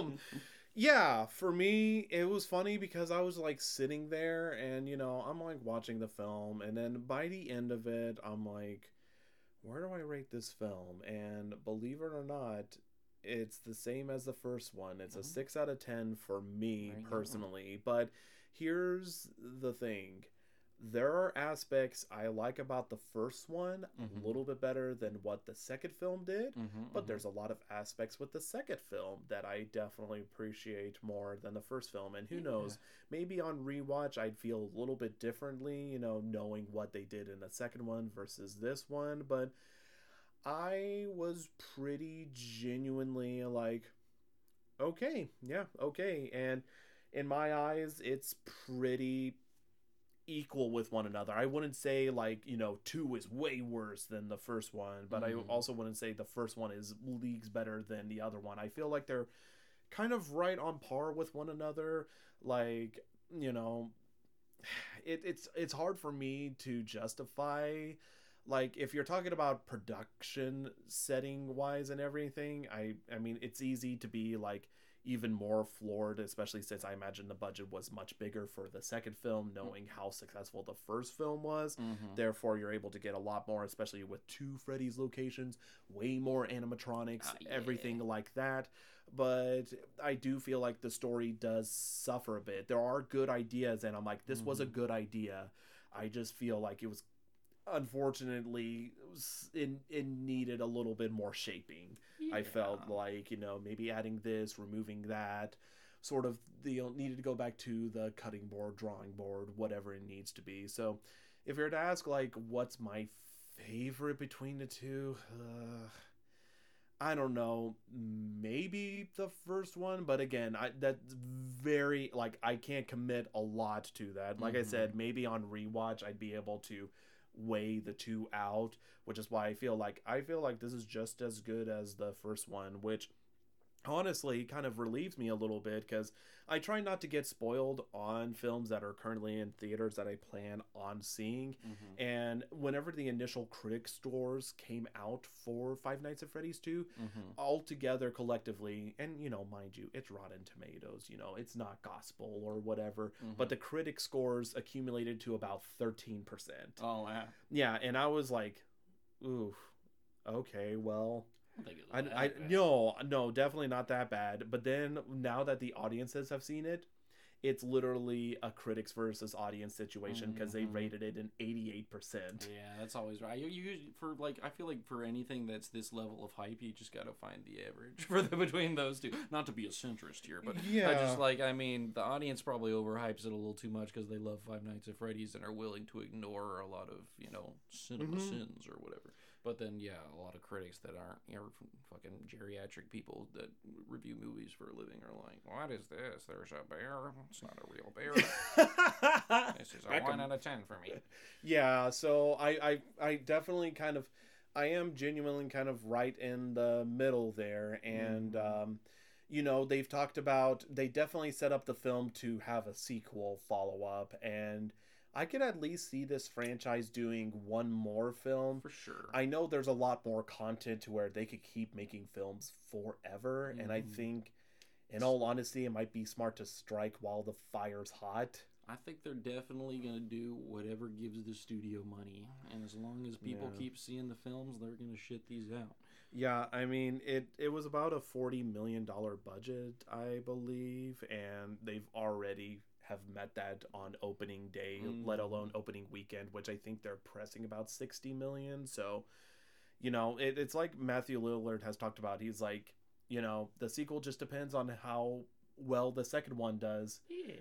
Yeah, for me, it was funny because I was like sitting there and, you know, I'm like watching the film, and then by the end of it, I'm like, where do I rate this film? And believe it or not, it's the same as the first one. It's a 6 out of 10 for me personally. But here's the thing. There are aspects I like about the first one a little bit better than what the second film did, but there's a lot of aspects with the second film that I definitely appreciate more than the first film. And who knows, maybe on rewatch I'd feel a little bit differently, you know, knowing what they did in the second one versus this one. But I was pretty genuinely like, okay, yeah, okay. And in my eyes, it's pretty equal with one another. I wouldn't say like, 2 is way worse than the first one, but I also wouldn't say the first one is leagues better than the other one. I feel like they're kind of right on par with one another. Like, it's hard for me to justify, like, if you're talking about production setting wise and everything. I mean, it's easy to be like even more floored, especially since I imagine the budget was much bigger for the second film, knowing how successful the first film was. Therefore, you're able to get a lot more, especially with 2 Freddy's locations, way more animatronics, everything like that. But I do feel like the story does suffer a bit. There are good ideas, and I'm like, this was a good idea. I just feel like it was, unfortunately, it needed a little bit more shaping. I felt like, maybe adding this, removing that, sort of, needed to go back to the cutting board, drawing board, whatever it needs to be. So if you're to ask, like, what's my favorite between the two, I don't know, maybe the first one, but again, that's very, like, I can't commit a lot to that. Like I said, maybe on rewatch I'd be able to weigh the 2 out, which is why I feel like this is just as good as the first one, which honestly kind of relieves me a little bit, because I try not to get spoiled on films that are currently in theaters that I plan on seeing. And whenever the initial critic scores came out for Five Nights at Freddy's 2, all together collectively, and mind you, it's Rotten Tomatoes, it's not gospel or whatever, but the critic scores accumulated to about 13%. Oh wow. Yeah, and I was like, ooh, okay, well, I no, definitely not that bad. But then now that the audiences have seen it, it's literally a critics versus audience situation, because they rated it an 88%. Yeah, that's always right. You for like, I feel like for anything that's this level of hype, you just gotta find the average for between those two. Not to be a centrist here, but yeah, I just like, I mean, the audience probably overhypes it a little too much because they love Five Nights at Freddy's and are willing to ignore a lot of cinema sins or whatever. But then, yeah, a lot of critics that aren't, fucking geriatric people that review movies for a living are like, what is this? There's a bear? It's not a real bear. This is a 1 out of 10 for me. Yeah, so I definitely I am genuinely kind of right in the middle there. And, they've talked about, they definitely set up the film to have a sequel follow-up, and I could at least see this franchise doing one more film. For sure. I know there's a lot more content to where they could keep making films forever, and I think, in all honesty, it might be smart to strike while the fire's hot. I think they're definitely going to do whatever gives the studio money, and as long as people keep seeing the films, they're going to shit these out. Yeah, I mean, it was about a $40 million budget, I believe, and they've already have met that on opening day, let alone opening weekend, which I think they're pressing about 60 million. So, it's like Matthew Lillard has talked about. He's like, the sequel just depends on how well the second one does.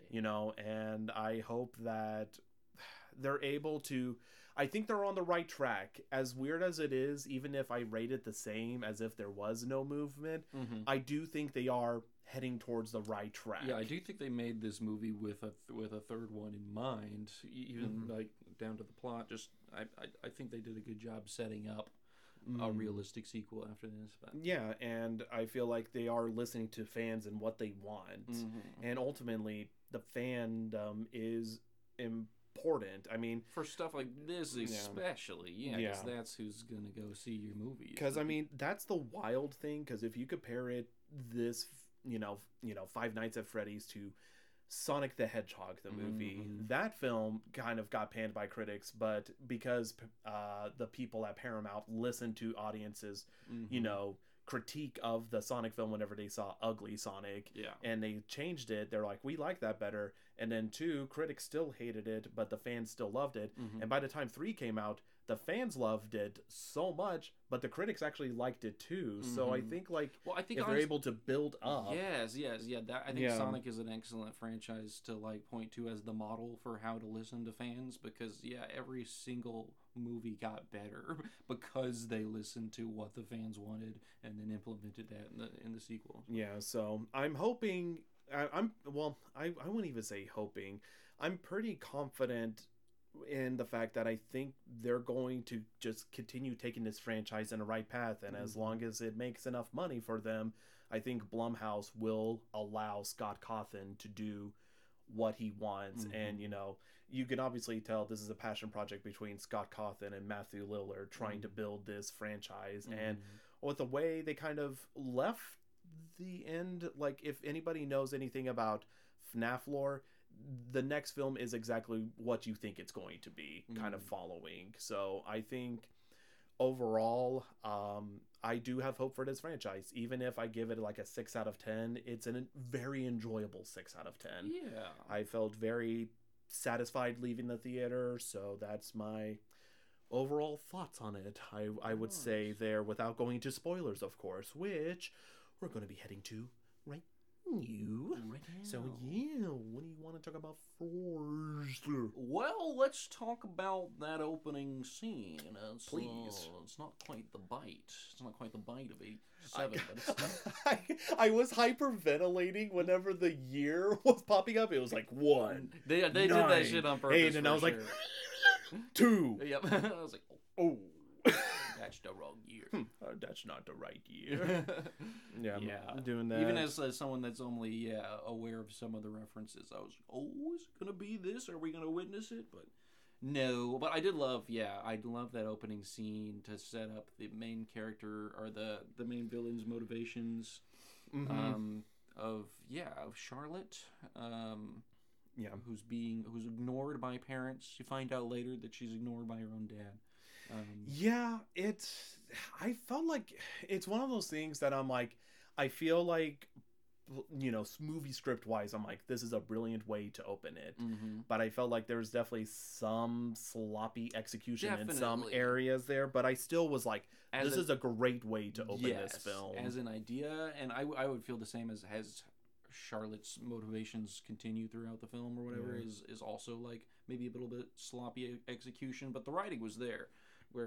And I hope that they're able to, I think they're on the right track. As weird as it is, even if I rate it the same as if there was no movement, I do think they are heading towards the right track. Yeah, I do think they made this movie with a third one in mind, even like down to the plot. Just I think they did a good job setting up a realistic sequel after this. But. Yeah, and I feel like they are listening to fans and what they want, and ultimately the fandom is important. I mean, for stuff like this especially, because that's who's gonna go see your movie. Because I mean, that's the wild thing. Because if you compare this, Five Nights at Freddy's to Sonic the Hedgehog, the movie, that film kind of got panned by critics, but because the people at Paramount listened to audiences, critique of the Sonic film whenever they saw Ugly Sonic, and they changed it, they're like, we like that better. And then 2, critics still hated it, but the fans still loved it. And by the time 3 came out, the fans loved it so much, but the critics actually liked it too. So I think if they're able to build up, I think Sonic is an excellent franchise to point to as the model for how to listen to fans, because every single movie got better because they listened to what the fans wanted and then implemented that in the sequel. Yeah, so I'm hoping. I wouldn't even say hoping. I'm pretty confident in the fact that I think they're going to just continue taking this franchise in the right path, and as long as it makes enough money for them, I think Blumhouse will allow Scott Cawthon to do what he wants. And you can obviously tell this is a passion project between Scott Cawthon and Matthew Lillard trying to build this franchise. And with the way they kind of left the end, like, if anybody knows anything about FNAF lore, the next film is exactly what you think it's going to be, kind of following. So I think overall, I do have hope for this franchise. Even if I give it like a 6 out of 10, it's a very enjoyable 6 out of 10. Yeah. I felt very satisfied leaving the theater, so that's my overall thoughts on it. I would say there, without going into spoilers, of course, which we're going to be heading to right now. So yeah, what do you want to talk about first? Well, let's talk about that opening scene. Please. It's not quite the bite. It's not quite the bite of 87, but it's I was hyperventilating whenever the year was popping up. It was like 1. They did that shit on purpose. 8, and I was like 2. Yep. I was like, Oh. that's the wrong year. That's not the right year. Yeah, I'm doing that. Even as someone that's only aware of some of the references, I was like, oh, is it gonna be this? Are we gonna witness it? But no. But I did love, I love that opening scene to set up the main character or the main villain's motivations. Of Charlotte. Who's ignored by parents. You find out later that she's ignored by her own dad. I felt like it's one of those things that I'm like, I feel like, movie script wise, I'm like, this is a brilliant way to open it. But I felt like there was definitely some sloppy execution in some areas there, but I still was like, this is a great way to open this film. As an idea, and I would feel the same as Charlotte's motivations continue throughout the film or whatever, is also like maybe a little bit sloppy execution, but the writing was there. Where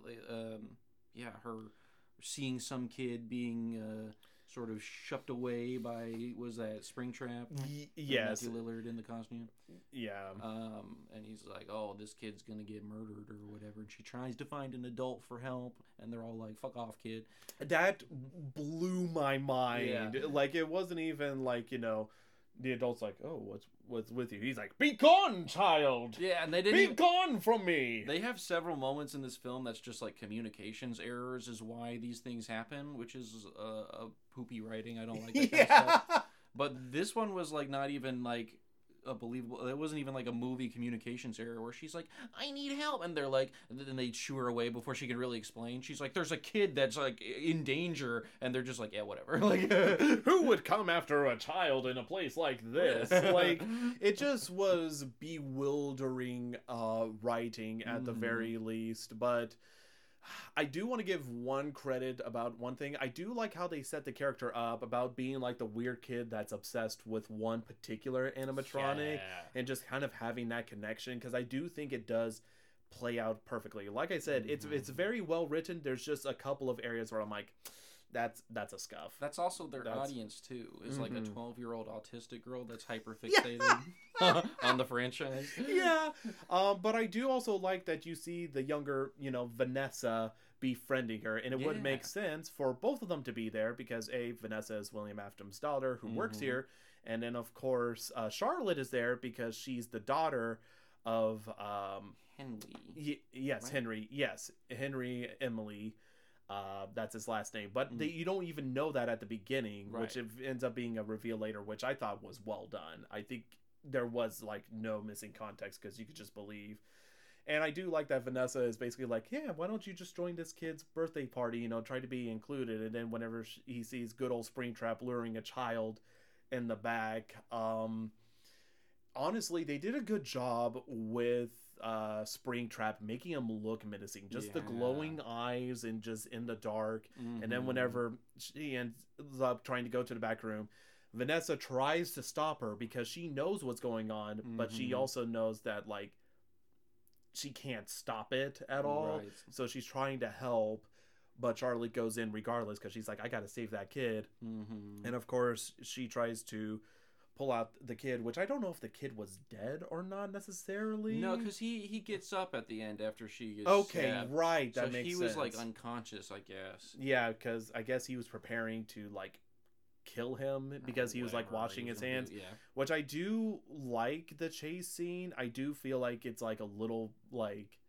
her seeing some kid being sort of shoved away by, was that Springtrap? Yes. Matthew Lillard in the costume. Yeah. And he's like, oh, this kid's gonna get murdered or whatever, and she tries to find an adult for help, and they're all like, fuck off, kid. That blew my mind. Yeah. Like, it wasn't even like, the adult's like, oh, what's with you? He's like, be gone, child. Yeah, and they didn't gone from me. They have several moments in this film that's just like communications errors is why these things happen, which is a poopy writing. I don't like that kind of stuff. But this one was like not even like a believable. It wasn't even like a movie communications error where she's like, I need help, and they're like, and then they shoo her away before she can really explain. She's like, there's a kid that's like in danger, and they're just like, yeah, whatever. Like, who would come after a child in a place like this? Like, it just was bewildering writing at the very least. But I do want to give one credit about one thing. I do like how they set the character up about being like the weird kid that's obsessed with one particular animatronic and just kind of having that connection, because I do think it does play out perfectly. Like I said, it's very well written. There's just a couple of areas where I'm like, that's a scuff. That's also their audience too. Is like a 12-year-old autistic girl that's hyper fixated on the franchise. Yeah. But I do also like that you see the younger, Vanessa befriending her, and it would make sense for both of them to be there because Vanessa is William Afton's daughter who works here, and then of course Charlotte is there because she's the daughter of Henry. Yes, right? Henry. Yes, Henry Emily. That's his last name, but you don't even know that at the beginning, which ends up being a reveal later, which I thought was well done. I think there was like no missing context because you could just believe. And I do like that Vanessa is basically like, yeah, why don't you just join this kid's birthday party, try to be included. And then whenever he sees good old Springtrap luring a child in the back, honestly, they did a good job with Springtrap, making him look menacing, just the glowing eyes and just in the dark. And then whenever she ends up trying to go to the back room, Vanessa tries to stop her because she knows what's going on, but she also knows that like she can't stop it at all. So she's trying to help, but Charlotte goes in regardless because she's like, I gotta save that kid. And of course she tries to pull out the kid, which I don't know if the kid was dead or not necessarily. No, because he gets up at the end after she gets Okay, stabbed. right. That So makes he sense. was like unconscious, I guess. Yeah, because I guess he was preparing to like kill him because he was like Whatever, washing he his was hands. Yeah. Which I do like the chase scene. I do feel like it's like a little like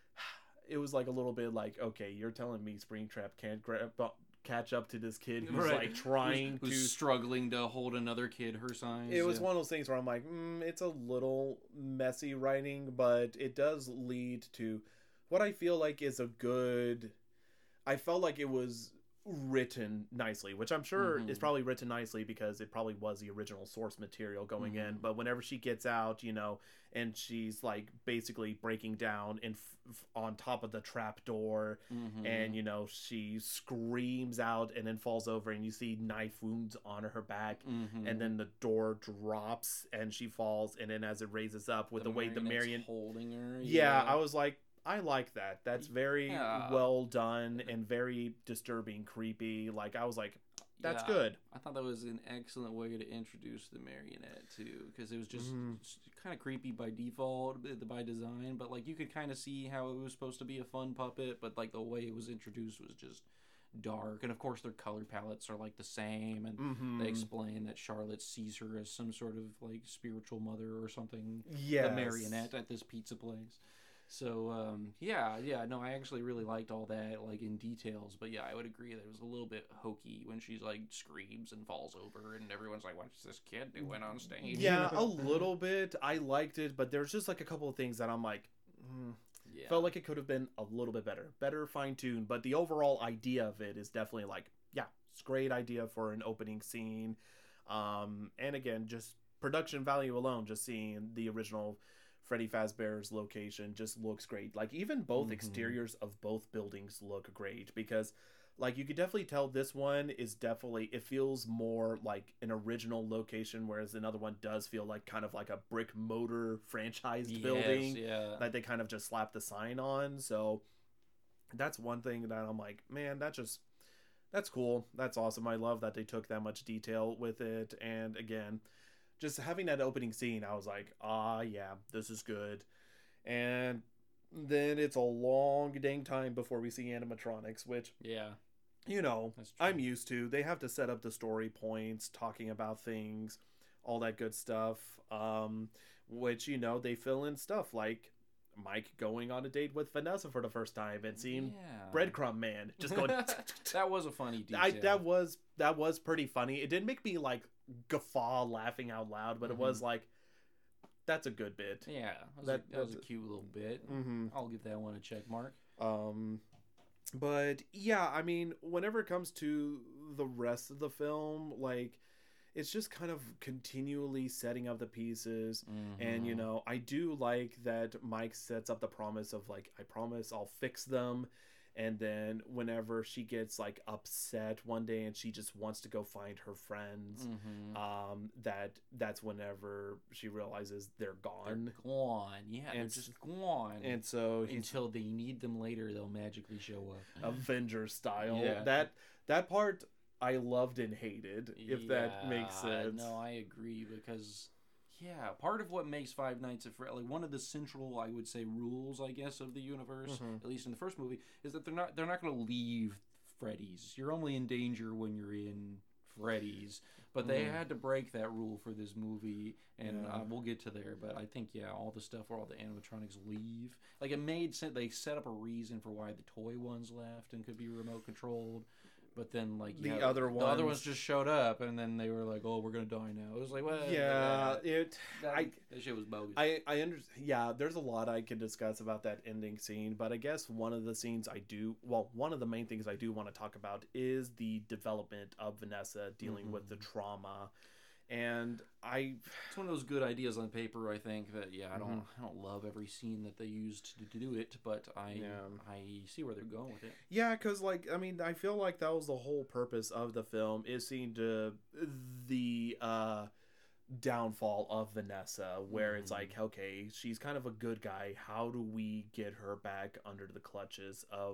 it was like a little bit like, okay, you're telling me Springtrap can't catch up to this kid who's Right. like trying who's to struggling to hold another kid her size. It was yeah. one of those things where I'm like, it's a little messy writing, but it does lead to what I feel like is a good. I felt like it was written nicely, which I'm sure is probably written nicely because it probably was the original source material going in. But whenever she gets out, and she's like basically breaking down on top of the trap door, and she screams out and then falls over, and you see knife wounds on her back, and then the door drops and she falls, and then as it raises up with the way the marionette's holding her. yeah, I was like, I like that. That's very well done and very disturbing, creepy. Like, I was like, that's good. I thought that was an excellent way to introduce the marionette too, because it was just kind of creepy by default, by design. But like, you could kind of see how it was supposed to be a fun puppet, but like the way it was introduced was just dark. And of course, their color palettes are like the same, and they explain that Charlotte sees her as some sort of like spiritual mother or something. Yes. The marionette at this pizza place. So, no, I actually really liked all that, like, in details, but yeah, I would agree that it was a little bit hokey when she's, like, screams and falls over, and everyone's like, what's this kid doing on stage? Yeah, a little bit. I liked it, but there's just, like, a couple of things that I'm like, felt like it could have been a little bit better fine-tuned, but the overall idea of it is definitely, like, yeah, it's a great idea for an opening scene, and again, just production value alone, just seeing the original Freddy Fazbear's location just looks great. Like, even both exteriors of both buildings look great because, like, you could definitely tell this one is definitely, it feels more like an original location, whereas another one does feel like kind of like a brick motor franchised building that they kind of just slapped the sign on. So that's one thing that I'm like, man, that's cool. That's awesome. I love that they took that much detail with it. And again, just having that opening scene, I was like, yeah, this is good. And then it's a long dang time before we see animatronics, which, I'm used to. They have to set up the story points, talking about things, all that good stuff, which, they fill in stuff like Mike going on a date with Vanessa for the first time and seeing Breadcrumb Man just going. That was a funny detail. That was pretty funny. It didn't make me like guffaw laughing out loud, but it was like, that's a good bit. Yeah, that was a cute little bit. I'll give that one a check mark. But yeah, I mean, whenever it comes to the rest of the film, like, it's just kind of continually setting up the pieces. And I do like that Mike sets up the promise of like, I promise I'll fix them. And then whenever she gets like upset one day and she just wants to go find her friends, that's whenever she realizes they're gone. They're gone. Yeah, and they're just gone. And so until they need them later, they'll magically show up. Avengers style. Yeah. That part I loved and hated, if that makes sense. No, I agree because part of what makes Five Nights at Freddy's, like one of the central, I would say, rules, I guess, of the universe, at least in the first movie, is that they're not going to leave Freddy's. You're only in danger when you're in Freddy's. But they had to break that rule for this movie, and we'll get to there. But I think all the stuff where all the animatronics leave, like, it made sense. They set up a reason for why the toy ones left and could be remote controlled. But then, like, the other ones just showed up, and then they were like, "Oh, we're gonna die now." It was like, well, that shit was bogus. I understand. Yeah, there's a lot I can discuss about that ending scene, but I guess one of the main things I do want to talk about is the development of Vanessa dealing with the trauma. And it's one of those good ideas on paper. I think that I don't love every scene that they used to do it, but I see where they're going with it. Yeah, because I feel like that was the whole purpose of the film, is seeing the downfall of Vanessa, where it's like, okay, she's kind of a good guy. How do we get her back under the clutches of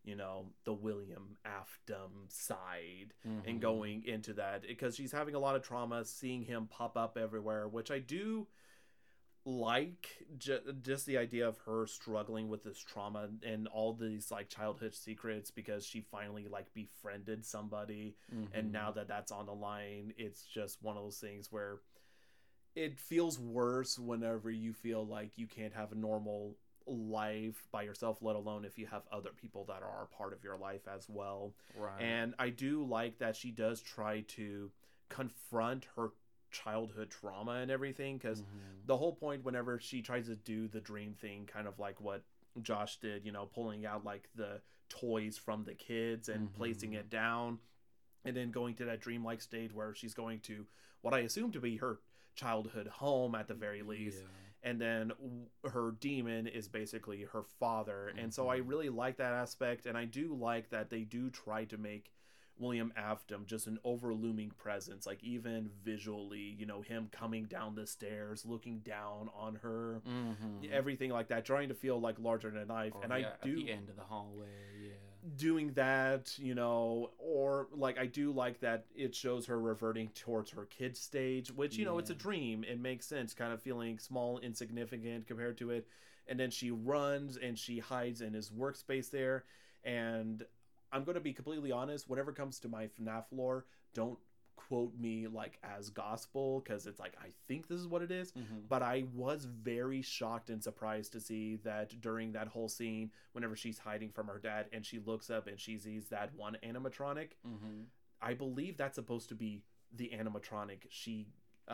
the William Afton side Mm-hmm. and going into that, because she's having a lot of trauma, seeing him pop up everywhere, which I do like, just the idea of her struggling with this trauma and all these like childhood secrets, because she finally like befriended somebody, and now that that's on the line, it's just one of those things where it feels worse whenever you feel like you can't have a normal life by yourself, let alone if you have other people that are a part of your life as well. Right. And I do like that she does try to confront her childhood trauma and everything, because the whole point whenever she tries to do the dream thing, kind of like what Josh did, pulling out like the toys from the kids and placing it down, and then going to that dreamlike state where she's going to what I assume to be her childhood home at the very least. And then her demon is basically her father. And so I really like that aspect, and I do like that they do try to make William Afton just an overlooming presence, like even visually, him coming down the stairs, looking down on her, everything like that, trying to feel like larger than life. And I do at the end of the hallway, doing that, or like I do like that it shows her reverting towards her kid stage, which it's a dream. It makes sense, kind of feeling small, insignificant compared to it. And then she runs and she hides in his workspace there. And I'm going to be completely honest, whenever it comes to my FNAF lore, don't quote me like as gospel, because it's like I think this is what it is. But I was very shocked and surprised to see that during that whole scene, whenever she's hiding from her dad and she looks up and she sees that one animatronic, I believe that's supposed to be the animatronic she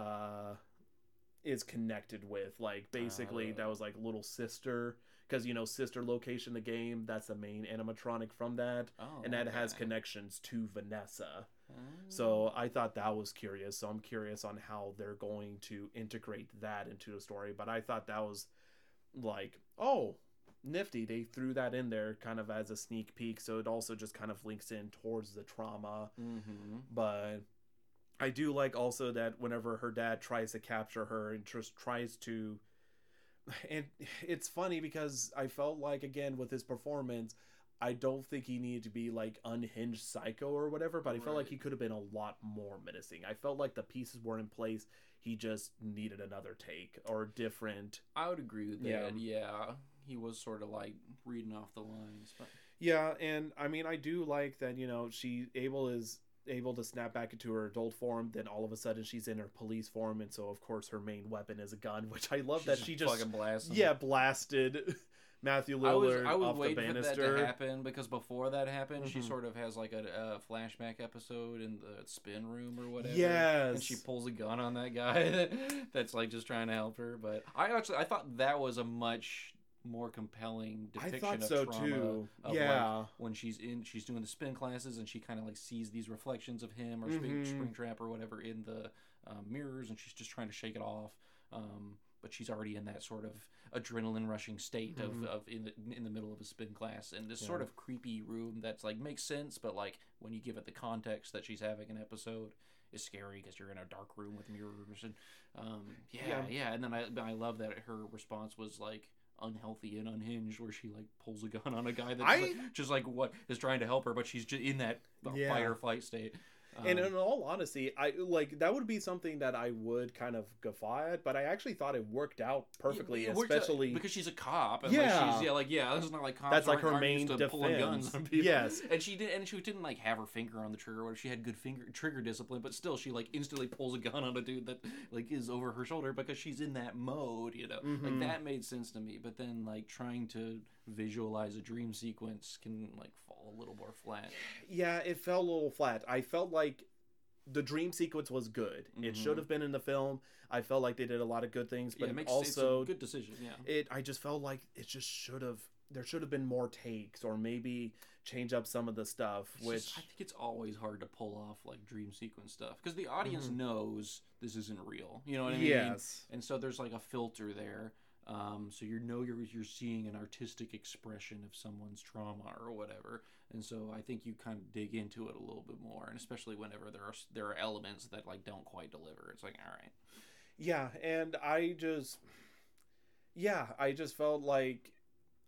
is connected with. Like basically that was like little sister, because sister location, the game, that's the main animatronic from that. And that has connections to Vanessa. So I thought that was curious. So I'm curious on how they're going to integrate that into the story. But I thought that was like, oh, nifty. They threw that in there kind of as a sneak peek. So it also just kind of links in towards the trauma. But I do like also that whenever her dad tries to capture her and just tries to... And it's funny because I felt like, again, with his performance, I don't think he needed to be like unhinged psycho or whatever, but I felt like he could have been a lot more menacing. I felt like the pieces were in place. He just needed another take or different. I would agree with that. Yeah. He was sort of like reading off the lines. But... Yeah, and I mean, I do like that, she is able to snap back into her adult form, then all of a sudden she's in her police form, and so of course her main weapon is a gun, which I love that she just fucking blasted Matthew Lillard I was off the waiting banister. for that to happen, because before that happened, she sort of has like a flashback episode in the spin room or whatever. Yes. And she pulls a gun on that guy that's like just trying to help her. But I thought that was a much more compelling depiction of trauma. Too. Of like when she's doing the spin classes and she kind of like sees these reflections of him or Springtrap or whatever in the mirrors, and she's just trying to shake it off. But she's already in that sort of adrenaline rushing state of in the middle of a spin class, and this sort of creepy room that's like makes sense, but like when you give it the context that she's having an episode, is scary because you're in a dark room with mirrors and and then I love that her response was like unhealthy and unhinged, where she like pulls a gun on a guy that's just like what is trying to help her, but she's just in that fight or flight state. And in all honesty, I like that would be something that I would kind of guffaw at, but I actually thought it worked out perfectly, especially because she's a cop. And yeah, like this is not like cops. That's like her aren't main used to defense. pulling guns on people. Yes, and she didn't like have her finger on the trigger, or she had good trigger discipline, but still she like instantly pulls a gun on a dude that like is over her shoulder because she's in that mode, Like that made sense to me. But then like trying to visualize a dream sequence can like fall a little more flat. Yeah, it fell a little flat. I felt like the dream sequence was good. It should have been in the film. I felt like they did a lot of good things, but it's a good decision. Yeah, I just felt like it just there should have been more takes, or maybe change up some of the stuff. I think it's always hard to pull off like dream sequence stuff because the audience knows this isn't real. You know what I mean? Yes. And so there's like a filter there. So you're seeing an artistic expression of someone's trauma or whatever, and so I think you kind of dig into it a little bit more, and especially whenever there are elements that like don't quite deliver. It's like, all right, yeah, and I just felt like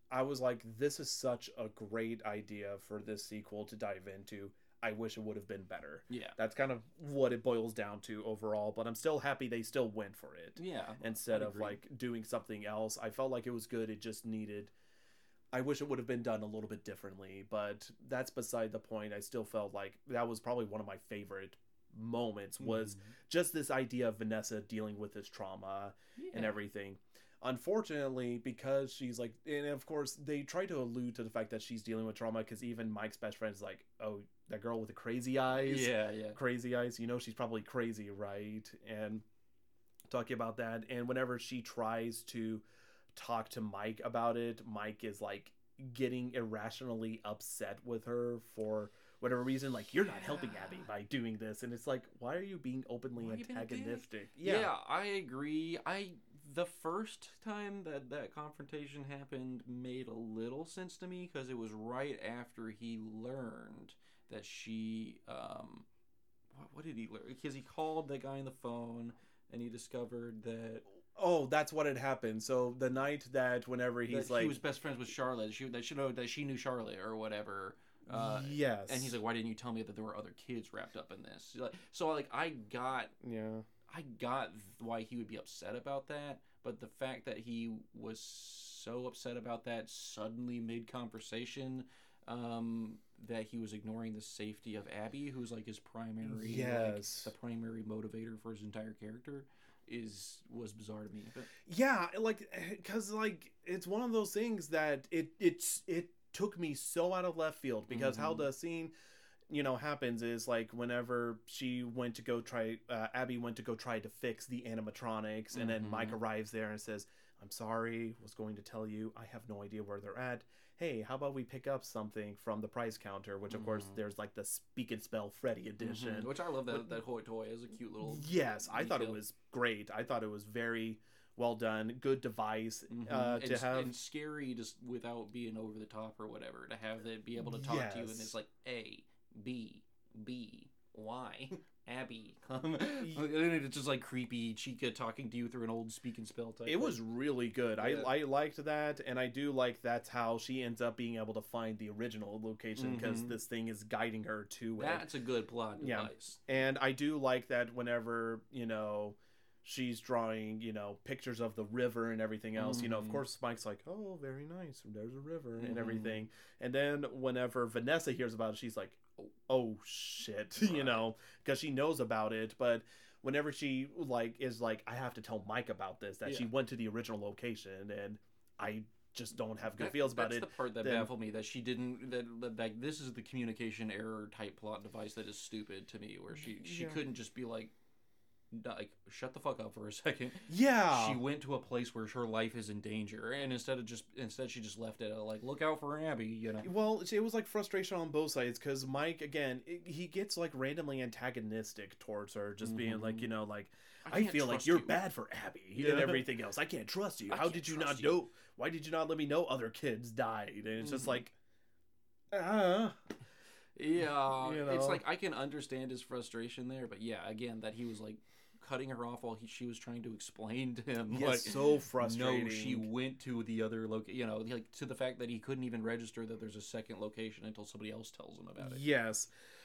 I was like, this is such a great idea for this sequel to dive into. I wish it would have been better. Yeah. That's kind of what it boils down to overall, but I'm still happy they still went for it. Yeah. Instead I'd of agree. like doing something else. I felt like it was good. It just needed, I wish it would have been done a little bit differently, but that's beside the point. I still felt like that was probably one of my favorite moments was just this idea of Vanessa dealing with this trauma and everything. Unfortunately, because she's like, and of course they try to allude to the fact that she's dealing with trauma, because even Mike's best friend is like, oh, that girl with the crazy eyes, Yeah. crazy eyes, you know, she's probably crazy, right? And talking about that, and whenever she tries to talk to Mike about it, Mike is like getting irrationally upset with her for whatever reason, like, you're not helping Abby by doing this, and it's like, why are you being openly Why are you being a dick? antagonistic? Yeah, I agree. The first time that confrontation happened made a little sense to me, because it was right after he learned that she what did he learn? Because he called the guy on the phone and he discovered that Oh, that's what had happened. So the night that whenever he's that like, he was best friends with Charlotte, that she knew Charlotte or whatever. yes, And he's like, why didn't you tell me that there were other kids wrapped up in this? So I got why he would be upset about that, but the fact that he was so upset about that suddenly mid-conversation, that he was ignoring the safety of Abby, who's like his primary, yes, the primary motivator for his entire character, was bizarre to me. But yeah, like, because like it's one of those things that it took me so out of left field, because how the scene, you know, happens is like whenever she went to go try, Abby went to go try to fix the animatronics, and then Mike arrives there and says, I'm sorry, was going to tell you, I have no idea where they're at. Hey, how about we pick up something from the price counter, which of course there's like the Speak and Spell Freddy edition. which I love that whole toy is a cute little Yes, I thought it detail. was great. I thought it was very well done, good device to have. and scary just without being over the top or whatever, to have it be able to talk to you, and it's like A, B, Y, Abby, come. And it's just like creepy Chica talking to you through an old Speak and Spell type. It was really good. Yeah. I liked that, and I do like that's how she ends up being able to find the original location, because this thing is guiding her to it. That's a good plot Yeah. device. And I do like that whenever, you know, she's drawing, you know, pictures of the river and everything else, you know, of course Mike's like, oh, very nice, there's a river and everything. And then whenever Vanessa hears about it, she's like, oh shit, you know, because she knows about it. But whenever she like is like, I have to tell Mike about this, that she went to the original location, and I just don't have good feels about That's it. the part that then- baffled me, that she didn't, that like, this is the communication error type plot device that is stupid to me, where she couldn't just be like shut the fuck up for a second. Yeah. She went to a place where her life is in danger, and instead she just left it like, look out for Abby, you know. Well, it was like frustration on both sides, because Mike, again, he gets like randomly antagonistic towards her, just being like, you know, like, I can't feel like trust you're you. bad for Abby and everything else. I can't trust you. How can't did you trust not you." know? Why did you not let me know other kids died? And it's just like, Yeah, You know. it's like, I can understand his frustration there, but yeah, again, that he was like cutting her off while she was trying to explain to him, Yes, like, so frustrating. No, she went to the other you know, like, to the fact that he couldn't even register that there's a second location until somebody else tells him about it. Yes.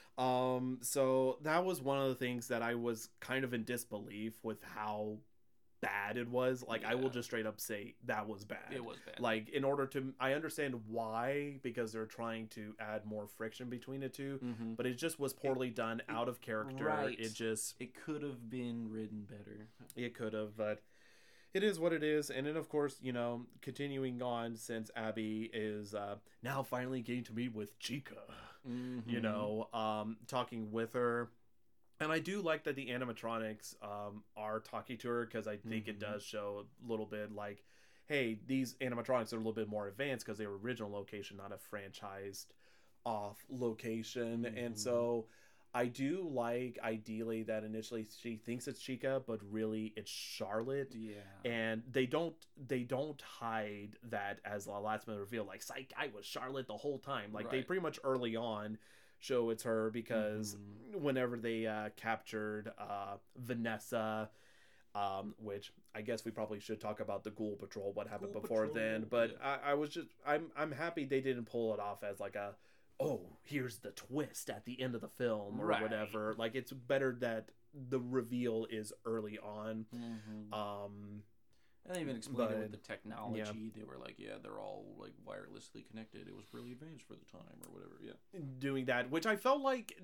So that was one of the things that I was kind of in disbelief with how bad it was. Like, I will Yeah. just straight up say that was bad. It was bad. Like, in order to, I understand why, because they're trying to add more friction between the two, but it just was poorly done, out of character. right. It could have been written better. could have, but it is what it is. And then, of course, you know, continuing on, since Abby is now finally getting to meet with Chica, you know, talking with her. And I do like that the animatronics are talking to her, because I think it does show a little bit like, hey, these animatronics are a little bit more advanced because they were original location, not a franchised off location. And so I do like, ideally, that initially she thinks it's Chica, but really it's Charlotte. Yeah. And they don't hide that as the last minute reveal, like, psych, I was Charlotte the whole time. Like, they Right. pretty much early on show it's her, because whenever they captured Vanessa, which I guess we probably should talk about the Ghoul Patrol, what happened Ghoul before Patrol, then. But yeah. I was just, I'm happy they didn't pull it off as like a, oh, here's the twist at the end of the film or Right. whatever. Like, it's better that the reveal is early on. And they even explained it with But, the technology. They were like, yeah, they're all like wirelessly connected. It was really advanced for the time or whatever. Yeah. Doing that, which I felt like,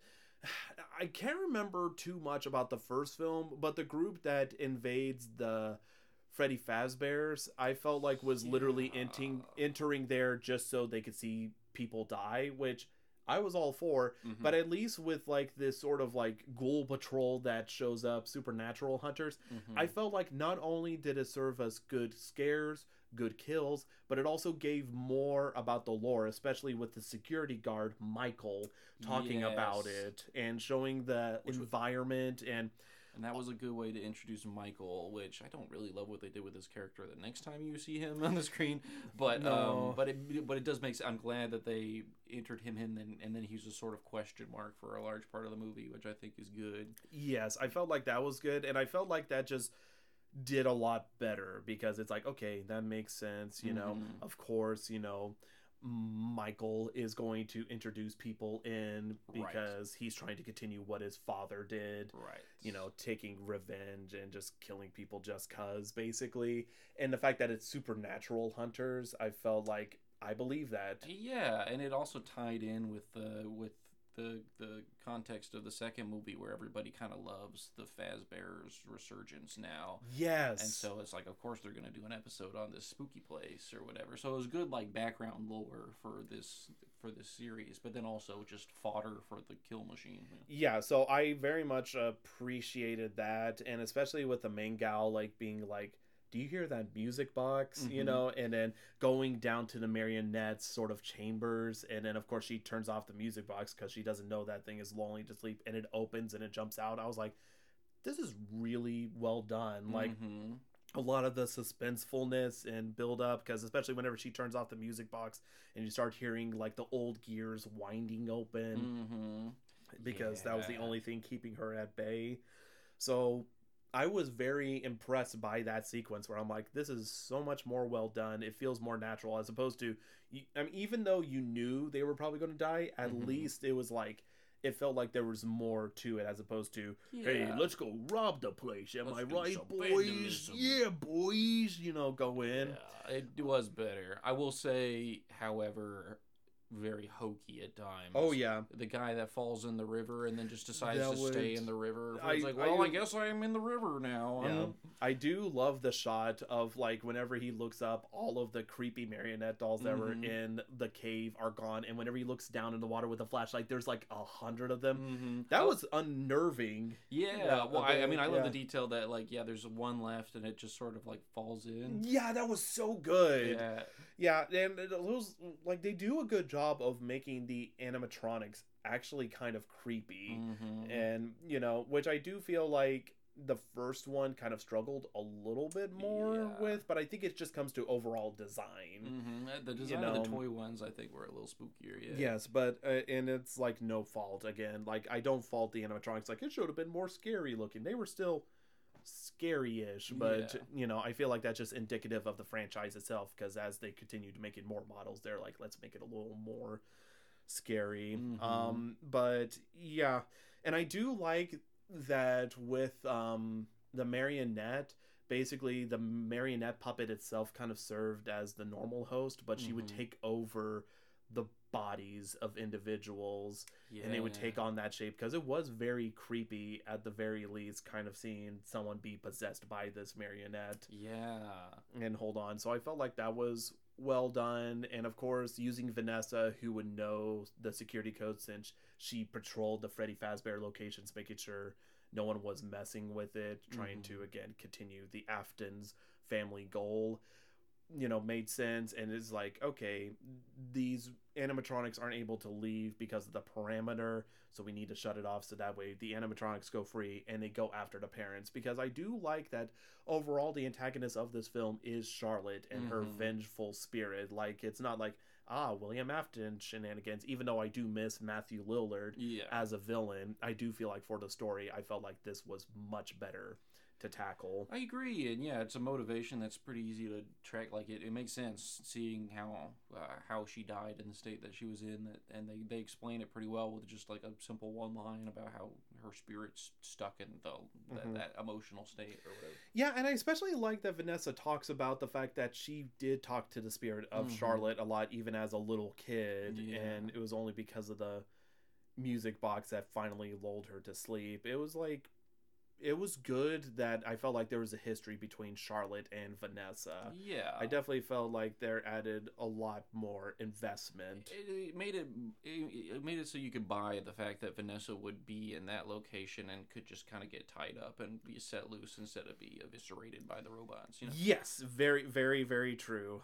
I can't remember too much about the first film, but the group that invades the Freddy Fazbear's, I felt like was literally entering there just so they could see people die, which I was all for. But at least with like this sort of like Ghoul Patrol that shows up, supernatural hunters, I felt like not only did it serve us good scares, good kills, but it also gave more about the lore, especially with the security guard Michael talking about Yes. it and showing the environment. And that was a good way to introduce Michael, which I don't really love what they did with his character the next time you see him on the screen. But No. but it does make I'm glad that they entered him in, and then he was a sort of question mark for a large part of the movie, which I think is good. yes, I felt like that was good, and I felt like that just did a lot better because it's like, okay, that makes sense, you know. Of course, you know, Michael is going to introduce people in because he's trying to continue what his father did, Right. you know, taking revenge and just killing people just cuz, basically. And the fact that it's supernatural hunters, I felt like I believe that. Yeah, and it also tied in with the context of the second movie where everybody kind of loves the Fazbear's resurgence now. Yes. And so it's like, of course, they're going to do an episode on this spooky place or whatever. So it was good, like, background lore for this series, but then also just fodder for the kill machine. Yeah, so I very much appreciated that, and especially with the main gal, like, being like, do you hear that music box, you know, and then going down to the marionette's sort of chambers, and then of course she turns off the music box because she doesn't know that thing is lulling to sleep, and it opens and it jumps out. I was like, this is really well done. Like, a lot of the suspensefulness and build up, because especially whenever she turns off the music box and you start hearing like the old gears winding open, because that was the only thing keeping her at bay. So I was very impressed by that sequence where I'm like, this is so much more well done. It feels more natural as opposed to, I mean, even though you knew they were probably going to die, at least it was like, it felt like there was more to it as opposed to, hey, let's go rob the place. Am I right, boys? Yeah, boys. You know, go in. Yeah, it was better. I will say, however, very hokey at times. Oh, yeah. The guy that falls in the river and then just decides That to stay would- in the river. I- It's like, I- well, I guess I'm in the river now. Yeah. I do love the shot of like whenever he looks up, all of the creepy marionette dolls that were in the cave are gone, and whenever he looks down in the water with a flashlight, there's like 100 of them. That was unnerving. Yeah, well, I mean, I love yeah. the detail that, like, yeah, there's one left and it just sort of, like, falls in. Yeah, that was so good. Yeah. Yeah, and those, like, they do a good job of making the animatronics actually kind of creepy. And, you know, which I do feel like the first one kind of struggled a little bit more with, but I think it just comes to overall design. The design of the toy ones, I think, were a little spookier, yeah. Yes, but, and it's, like, no fault, again. Like, I don't fault the animatronics. Like, it should have been more scary looking. They were still scary-ish, but you know, I feel like that's just indicative of the franchise itself, because as they continue to make it more models, they're like, let's make it a little more scary. But yeah, and I do like that with the marionette, basically the marionette puppet itself kind of served as the normal host, but she would take over the bodies of individuals, and they would take on that shape, because it was very creepy at the very least, kind of seeing someone be possessed by this marionette and hold on. So I felt like that was well done, and of course using Vanessa, who would know the security code since she patrolled the Freddy Fazbear locations, making sure no one was messing with it, trying to again continue the Afton's family goal, you know, made sense. And it's like, okay, these animatronics aren't able to leave because of the parameter, so we need to shut it off so that way the animatronics go free and they go after the parents. Because I do like that overall the antagonist of this film is Charlotte and her vengeful spirit. Like, it's not like, William Afton shenanigans, even though I do miss Matthew Lillard as a villain. I do feel like for the story, I felt like this was much better to tackle. I agree, and yeah, it's a motivation that's pretty easy to track. Like it makes sense seeing how she died in the state that she was in, and they explain it pretty well with just like a simple one line about how her spirit's stuck in that emotional state or whatever. Yeah, and I especially like that Vanessa talks about the fact that she did talk to the spirit of Charlotte a lot, even as a little kid, and it was only because of the music box that finally lulled her to sleep. It was good that I felt like there was a history between Charlotte and Vanessa. Yeah, I definitely felt like there added a lot more investment. It made it so you could buy the fact that Vanessa would be in that location and could just kind of get tied up and be set loose instead of be eviscerated by the robots. You know? Yes, very, very, very true.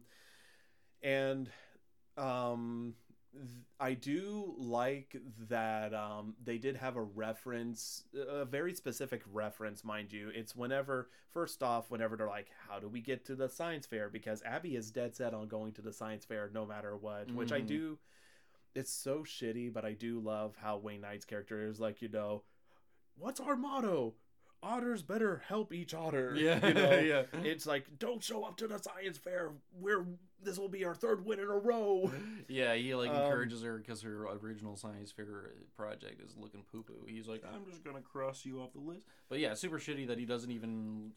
I do like that they did have a reference, a very specific reference, mind you. It's whenever they're like, how do we get to the science fair? Because Abby is dead set on going to the science fair no matter what, which I do. It's so shitty, but I do love how Wayne Knight's character is like, what's our motto? Otters better help each otter. Yeah, yeah. It's like, don't show up to the science fair. This will be our third win in a row. Yeah, he encourages her because her original science fair project is looking poo poo. He's like, I'm just gonna cross you off the list. But yeah, super shitty that he doesn't even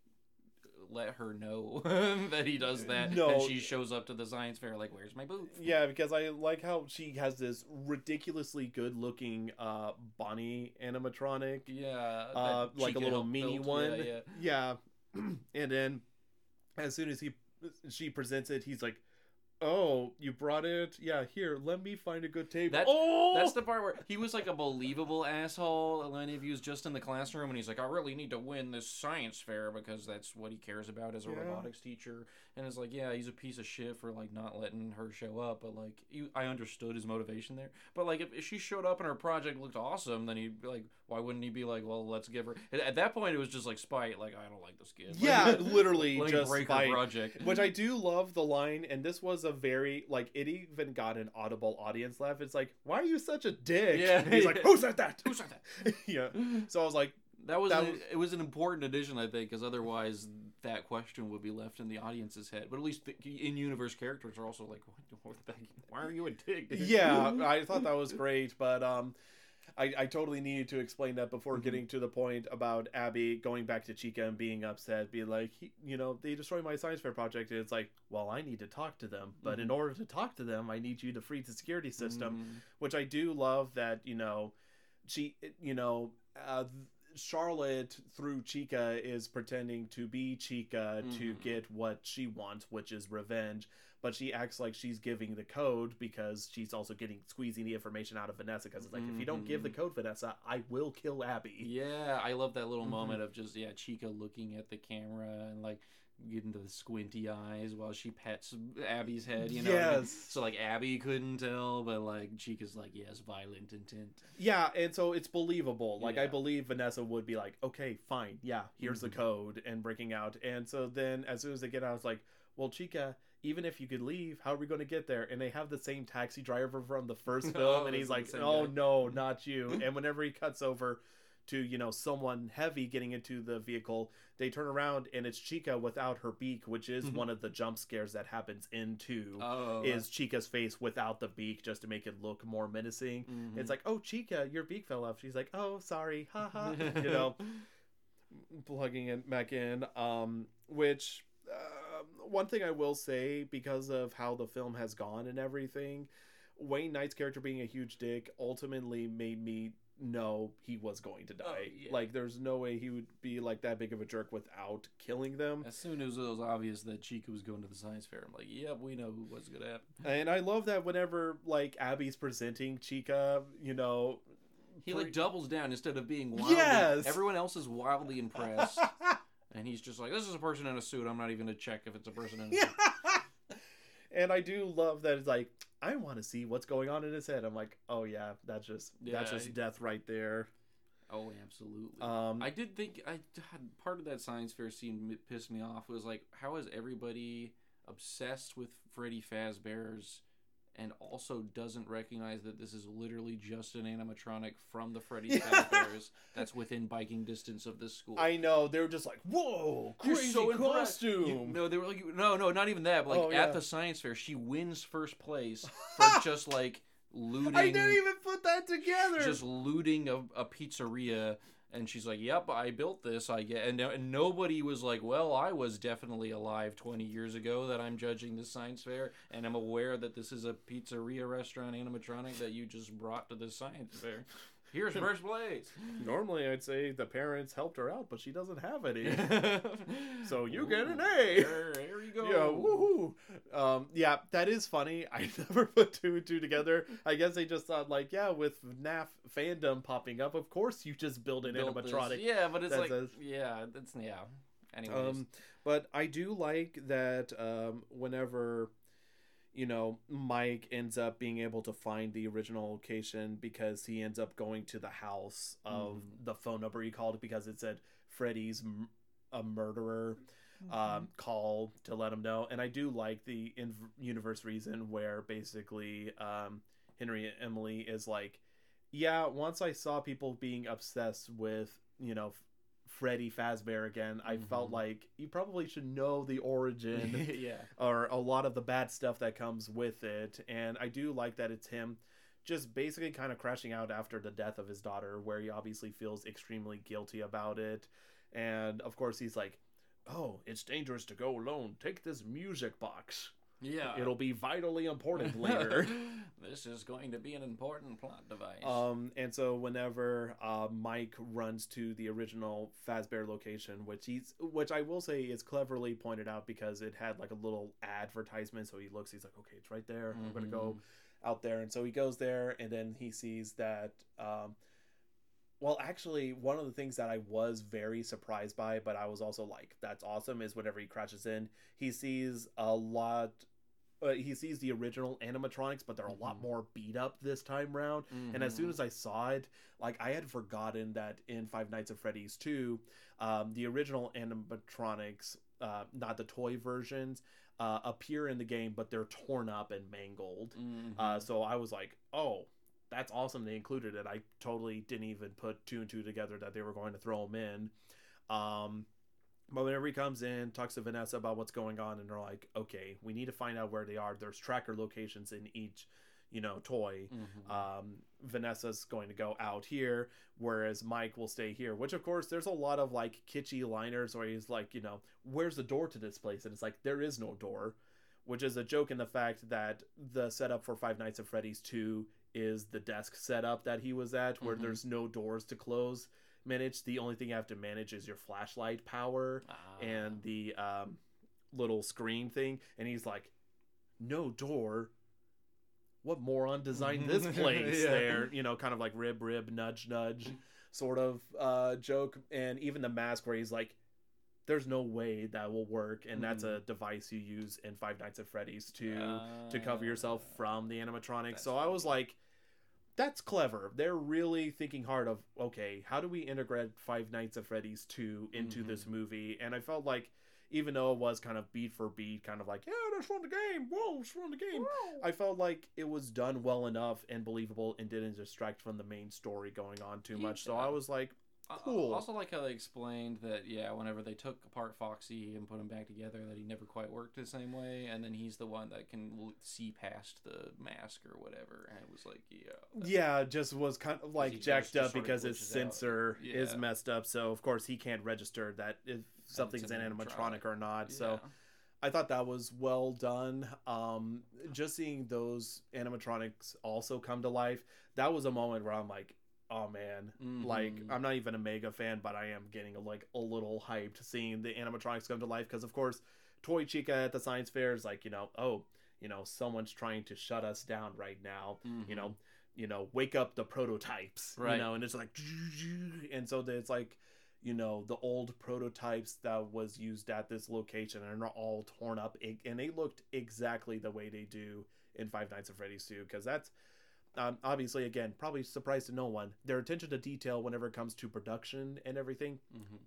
let her know that he does that. No. And she shows up to the science fair like, where's my booth? Yeah, because I like how she has this ridiculously good looking Bonnie animatronic. Yeah. Like a little mini one. Yeah. And then as soon as she presents it, he's like, oh, you brought it? Yeah, here, let me find a good table. That's the part where he was like a believable asshole when he was just in the classroom and he's like, I really need to win this science fair because that's what he cares about as a robotics teacher. And it's like, yeah, he's a piece of shit for like not letting her show up, but like I understood his motivation there. But like if she showed up and her project looked awesome, then he'd be like, why wouldn't he be like, well, let's give her... At that point, it was just like spite, like, I don't like this kid. Yeah, literally let just break spite. her project. Which I do love the line, and this was a very, like, it even got an audible audience laugh. It's like, why are you such a dick? Yeah. And he's like, who said that? Who said that? Yeah. So I was like... It was an important addition, I think, because otherwise that question would be left in the audience's head. But at least the in-universe characters are also like, what the heck? Why are you a dick? Yeah, I thought that was great, but I totally needed to explain that before getting to the point about Abby going back to Chica and being upset, being like, they destroyed my science fair project, and it's like, well, I need to talk to them, but in order to talk to them, I need you to freeze the security system, which I do love that, Charlotte through Chica is pretending to be Chica to get what she wants, which is revenge, but she acts like she's giving the code because she's also squeezing the information out of Vanessa, because it's like, if you don't give the code, Vanessa, I will kill Abby. Yeah, I love that little moment of just Chica looking at the camera and like getting the squinty eyes while she pets Abby's head, Yes. So like Abby couldn't tell, but like Chica's like, yes, violent intent. Yeah, and so it's believable. Like, I believe Vanessa would be like, okay, fine, yeah, here's the code, and breaking out. And so then as soon as they get out, it's like, well, Chica, even if you could leave, how are we going to get there? And they have the same taxi driver from the first film, and he's like, oh, no, not you. And whenever he cuts over to, someone heavy getting into the vehicle, they turn around and it's Chica without her beak, which is one of the jump scares that happens in 2, is Chica's face without the beak, just to make it look more menacing. It's like, oh, Chica, your beak fell off. She's like, oh, sorry, haha, plugging it back in, which... one thing I will say, because of how the film has gone and everything, Wayne Knight's character being a huge dick ultimately made me know he was going to die. Like, there's no way he would be like that big of a jerk without killing them. As soon as it was obvious that Chica was going to the science fair, I'm like, yep, we know what's gonna happen. And I love that whenever like Abby's presenting Chica, he like doubles down instead of being wildly. Yes! Everyone else is wildly impressed. And he's just like, this is a person in a suit. I'm not even going to check if it's a person in a suit. And I do love that it's like, I want to see what's going on in his head. I'm like, oh yeah, that's just death right there. Oh, absolutely. I did think part of that science fair scene pissed me off. It was like, how is everybody obsessed with Freddy Fazbear's and also doesn't recognize that this is literally just an animatronic from the Freddy's Fazbear's that's within biking distance of this school. I know, they were just like, whoa, You're crazy so impressed. costume. No, they were like, no, not even that. But like Oh, at yeah. the science fair, she wins first place for just like looting. I didn't even put that together. Just looting a pizzeria, and she's like, "Yep, I built this." And nobody was like, "Well, I was definitely alive 20 years ago that I'm judging this science fair, and I'm aware that this is a pizzeria restaurant animatronic that you just brought to the science fair. Here's first place." Normally, I'd say the parents helped her out, but she doesn't have any. So you get an A. There you go. Yeah, woohoo. Yeah, that is funny. I never put two and two together. I guess they just thought, like, yeah, with FNAF fandom popping up, of course you just build an Built animatronic. this. Yeah, but it's that like, says- yeah. Anyways. But I do like that whenever, you know, Mike ends up being able to find the original location because he ends up going to the house of the phone number he called because it said Freddy's a murderer. Call to let him know. And I do like the in-universe reason where basically Henry and Emily is like, yeah, once I saw people being obsessed with, you know, Freddy Fazbear again, I felt like you probably should know the origin Yeah. or a lot of the bad stuff that comes with it. And I do like that it's him just basically kind of crashing out after the death of his daughter, where he obviously feels extremely guilty about it. And of course he's like, oh, it's dangerous to go alone. Take this music box. Yeah. It'll be vitally important later. This is going to be an important plot device. And so whenever Mike runs to the original Fazbear location, which I will say is cleverly pointed out because it had like a little advertisement. So he looks, he's like, okay, it's right there. I'm gonna go out there. And so he goes there, and then he sees that. Well, actually, one of the things that I was very surprised by, but I was also like, that's awesome, is whenever he crashes in, he sees a lot. He sees the original animatronics, but they're a lot more beat up this time round. And as soon as I saw it, like, I had forgotten that in Five Nights at Freddy's 2, the original animatronics, not the toy versions, appear in the game, but they're torn up and mangled. So I was like, oh, that's awesome they included it. I totally didn't even put two and two together that they were going to throw them in. But whenever he comes in, talks to Vanessa about what's going on, and they're like, okay, we need to find out where they are. There's tracker locations in each, you know, toy. Vanessa's going to go out here, whereas Mike will stay here, which of course there's a lot of like kitschy liners where he's like, you know, where's the door to this place? And it's like, there is no door, which is a joke in the fact that the setup for Five Nights at Freddy's 2 is the desk setup that he was at, where there's no doors to close. The only thing you have to manage is your flashlight power and the little screen thing. And he's like, no door? What moron designed this place? There, you know, kind of like rib, nudge sort of joke. And even the mask where he's like, there's no way that will work. And that's a device you use in Five Nights at Freddy's to cover yourself from the animatronics. So I was like, that's clever. They're really thinking hard of, okay, how do we integrate Five Nights at Freddy's 2 into this movie? And I felt like, even though it was kind of beat for beat, kind of like, yeah, let's run the game. Whoa, let's run the game. Whoa. I felt like it was done well enough and believable and didn't distract from the main story going on too much. So I was like, cool. I also like how they explained that, yeah, whenever they took apart Foxy and put him back together, that he never quite worked the same way, and then he's the one that can see past the mask or whatever, and it was like, yeah, just was kind of like jacked up because his glitches sensor out. is messed up, so of course he can't register that if something's an animatronic or not. So I thought that was well done. Just seeing those animatronics also come to life, that was a moment where I'm like, oh man, like, I'm not even a mega fan, but I am getting like a little hyped seeing the animatronics come to life, because of course Toy Chica at the science fair is like, you know, oh, you know, someone's trying to shut us down right now, you know, wake up the prototypes, right? You know, and it's like, and so it's like, you know, the old prototypes that was used at this location and are all torn up, and they looked exactly the way they do in Five Nights at Freddy's 2, because that's obviously, again, probably surprise to no one, their attention to detail whenever it comes to production and everything,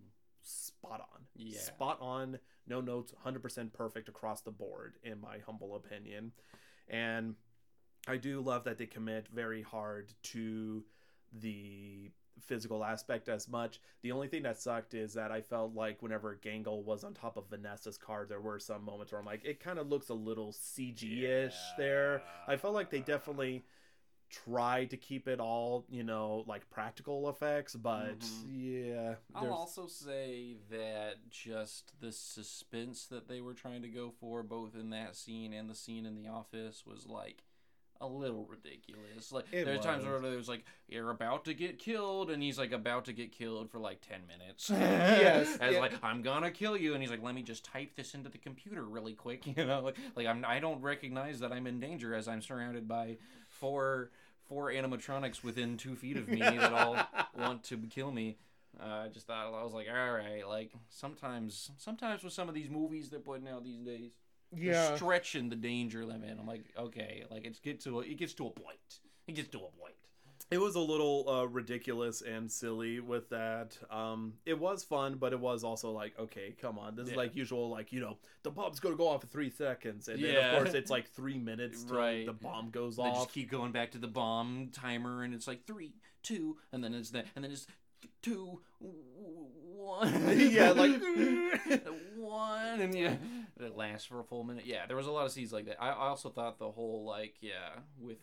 spot on. Spot on, no notes, 100% perfect across the board, in my humble opinion. And I do love that they commit very hard to the physical aspect as much. The only thing that sucked is that I felt like whenever Gangle was on top of Vanessa's car, there were some moments where I'm like, it kind of looks a little CG-ish there. I felt like they definitely tried to keep it all, like practical effects, but yeah. I'll also say that just the suspense that they were trying to go for, both in that scene and the scene in the office, was like a little ridiculous. Like there's times where there's like, you're about to get killed, and he's like about to get killed for like 10 minutes. Yes. As like, I'm gonna kill you, and he's like, let me just type this into the computer really quick, I don't recognize that I'm in danger as I'm surrounded by four animatronics within 2 feet of me that all want to kill me. I just thought, I was like, all right, like sometimes with some of these movies they're putting out these days, they're stretching the danger limit. I'm like, okay, like it gets to a point. It was a little ridiculous and silly with that. It was fun, but it was also like, okay, come on. This is like usual, like, the bomb's going to go off in 3 seconds. And then, of course, it's like 3 minutes till the bomb goes off. They just keep going back to the bomb timer, and it's like 3, 2, and then it's 2, 1. Yeah, like 1, and it lasts for a full minute. Yeah, there was a lot of scenes like that. I also thought the whole, like, with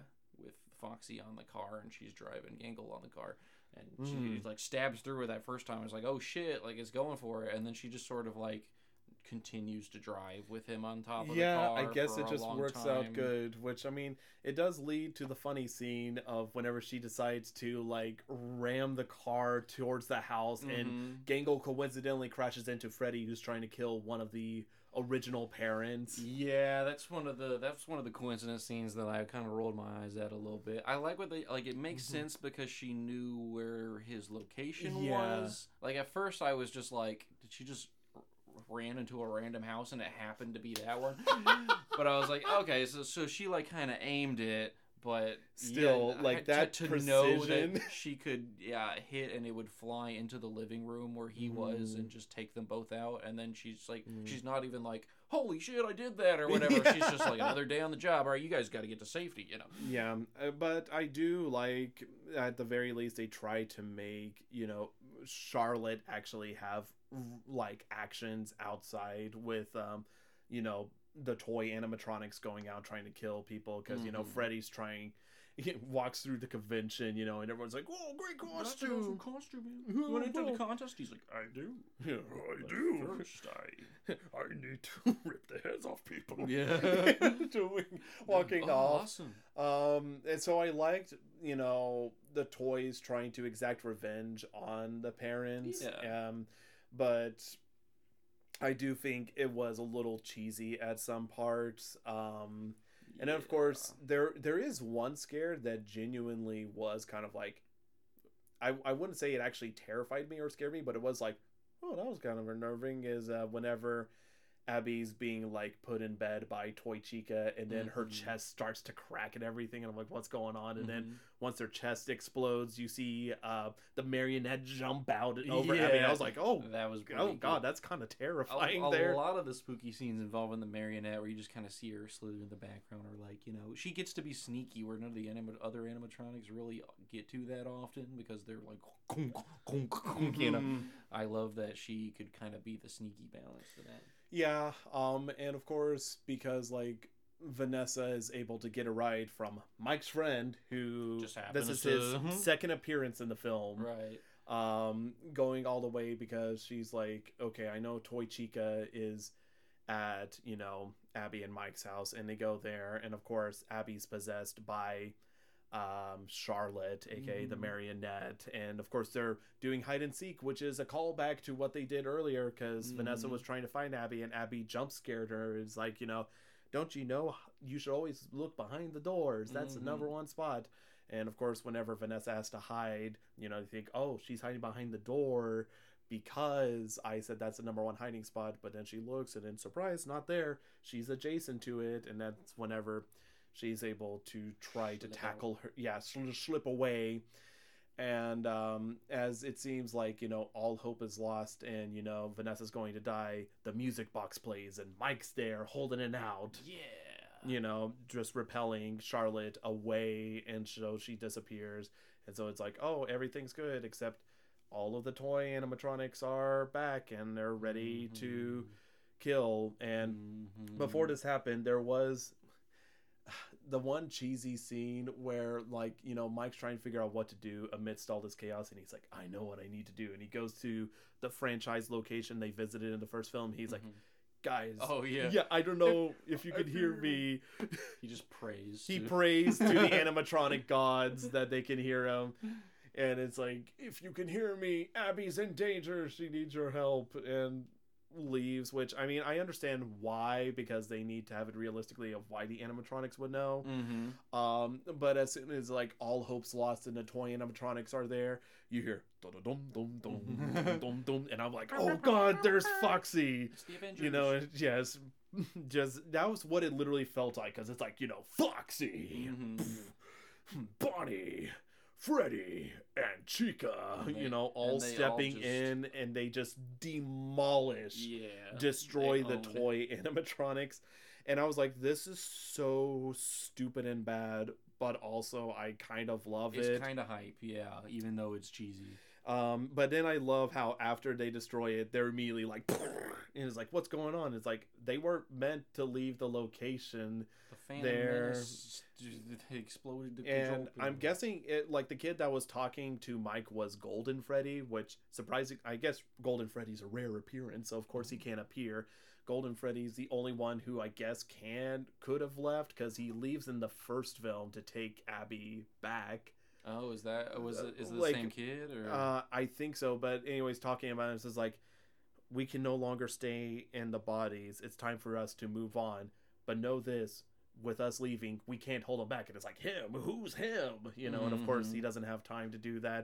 Foxy on the car, and she's driving Gangle on the car, and she like stabs through her that first time. I was like, oh shit, like it's going for it, and then she just sort of like continues to drive with him on top of the car. I guess it just works time. out good, which, I mean, it does lead to the funny scene of whenever she decides to like ram the car towards the house, and Gangle coincidentally crashes into Freddy, who's trying to kill one of the original parents. Yeah, that's one of the coincidence scenes that I kind of rolled my eyes at a little bit. I like what they like. It makes sense because she knew where his location was. Like at first, I was just like, did she just ran into a random house and it happened to be that one? But I was like, okay, so she like kind of aimed it, but still like that to precision. Know that she could hit and it would fly into the living room where he was and just take them both out. And then she's like, she's not even like, holy shit, I did that or whatever. She's just like, another day on the job. All right, you guys got to get to safety, Yeah, but I do like, at the very least, they try to make Charlotte actually have like actions outside with the toy animatronics going out trying to kill people, because Freddy's he walks through the convention, and everyone's like, "Whoa, great costume! You want to enter the contest?" He's like, "I do. Yeah, I do. First, I need to rip the heads off people." Yeah, walking off. Awesome. And so I liked, the toys trying to exact revenge on the parents. Yeah. But I do think it was a little cheesy at some parts. And then, of course, there is one scare that genuinely was kind of like, I wouldn't say it actually terrified me or scared me, but it was like, oh, that was kind of unnerving, is whenever Abby's being like put in bed by Toy Chica, and then her chest starts to crack and everything, and I'm like, what's going on? And then once her chest explodes, you see the marionette jump out over Abby. And I was like, oh, that was oh god, cool. That's kind of terrifying. A lot of the spooky scenes involving the marionette, where you just kind of see her slither in the background, or like, she gets to be sneaky, where none of the other animatronics really get to that often, because they're like, I love that she could kind of be the sneaky balance to that. Yeah, and of course, because like Vanessa is able to get a ride from Mike's friend, who this is his second appearance in the film, right? Going all the way, because she's like, okay, I know Toy Chica is at Abby and Mike's house, and they go there, and of course Abby's possessed by Charlotte, aka the marionette, and of course they're doing hide and seek, which is a callback to what they did earlier, because Vanessa was trying to find Abby, and Abby jump scared her. It's like, don't you know you should always look behind the doors? That's the number one spot. And of course, whenever Vanessa has to hide, they think, oh, she's hiding behind the door because I said that's the number one hiding spot. But then she looks, and then surprise, not there. She's adjacent to it, and that's whenever she's able to try to tackle her. Yeah, slip away. And as it seems like, all hope is lost, and, Vanessa's going to die, the music box plays, and Mike's there holding it out. Yeah. just repelling Charlotte away, and so she disappears. And so it's like, oh, everything's good, except all of the toy animatronics are back and they're ready to kill. And before this happened, there was the one cheesy scene where, like, Mike's trying to figure out what to do amidst all this chaos, and he's like, I know what I need to do. And he goes to the franchise location they visited in the first film. He's like, guys, I don't know if you could hear me. He just prays. He prays to the animatronic gods that they can hear him. And it's like, if you can hear me, Abby's in danger. She needs your help. And leaves, which, I mean, I understand why, because they need to have it realistically of why the animatronics would know. But as soon as, like, all hope's lost and the toy animatronics are there, you hear dum dum dum dum dum dum, and I'm like, oh god, there's Foxy. It's the Avengers. Yes, just that was what it literally felt like, because it's like, Foxy, Bonnie, Freddy, and Chica, all stepping in, and they just demolish, destroy the toy animatronics. And I was like, this is so stupid and bad, but also I kind of love it. It's kind of hype, even though it's cheesy. But then I love how after they destroy it, they're immediately like, and it's like, what's going on? It's like, they weren't meant to leave the location. The Phantom Menace exploded the and control. I'm guessing it, like, the kid that was talking to Mike was Golden Freddy, which, surprising, I guess Golden Freddy's a rare appearance, so of course he can't appear. Golden Freddy's the only one who I guess could have left, because he leaves in the first film to take Abby back. Oh, is it the like, same kid? Or I think so, but anyways, talking about it, it's just like, we can no longer stay in the bodies. It's time for us to move on. But know this, with us leaving, we can't hold him back. And it's like, him? Who's him? And of course he doesn't have time to do that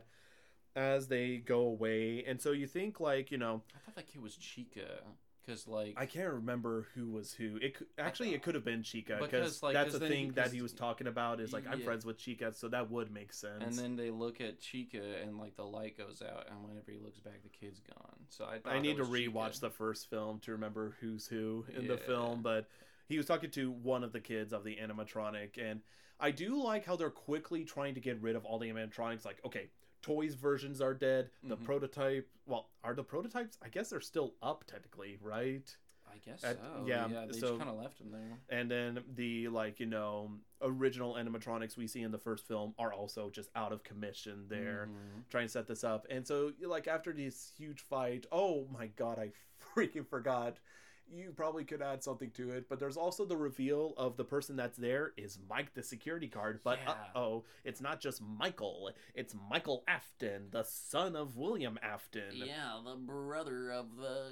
as they go away. And so you think, like, I thought that kid was Chica. Because, like, I can't remember who was who. It could have been Chica, because like, that's the thing that he was talking about is, like, I'm friends with Chica, so that would make sense. And then they look at Chica, and, like, the light goes out, and whenever he looks back, the kid's gone. So I need to rewatch Chica. the first film to remember who's who in the film, but he was talking to one of the kids of the animatronic, and I do like how they're quickly trying to get rid of all the animatronics. Like, okay, Toys versions are dead. The prototype, well, are the prototypes? I guess they're still up technically, right? I guess so. They just kind of left them there. And then the, like, original animatronics we see in the first film are also just out of commission there, trying to set this up. And so, like, after this huge fight, oh my god, I freaking forgot. You probably could add something to it, but there's also the reveal of the person that's there is Mike the security guard, but it's not just Michael, it's Michael Afton, the son of William Afton. Yeah, the brother of the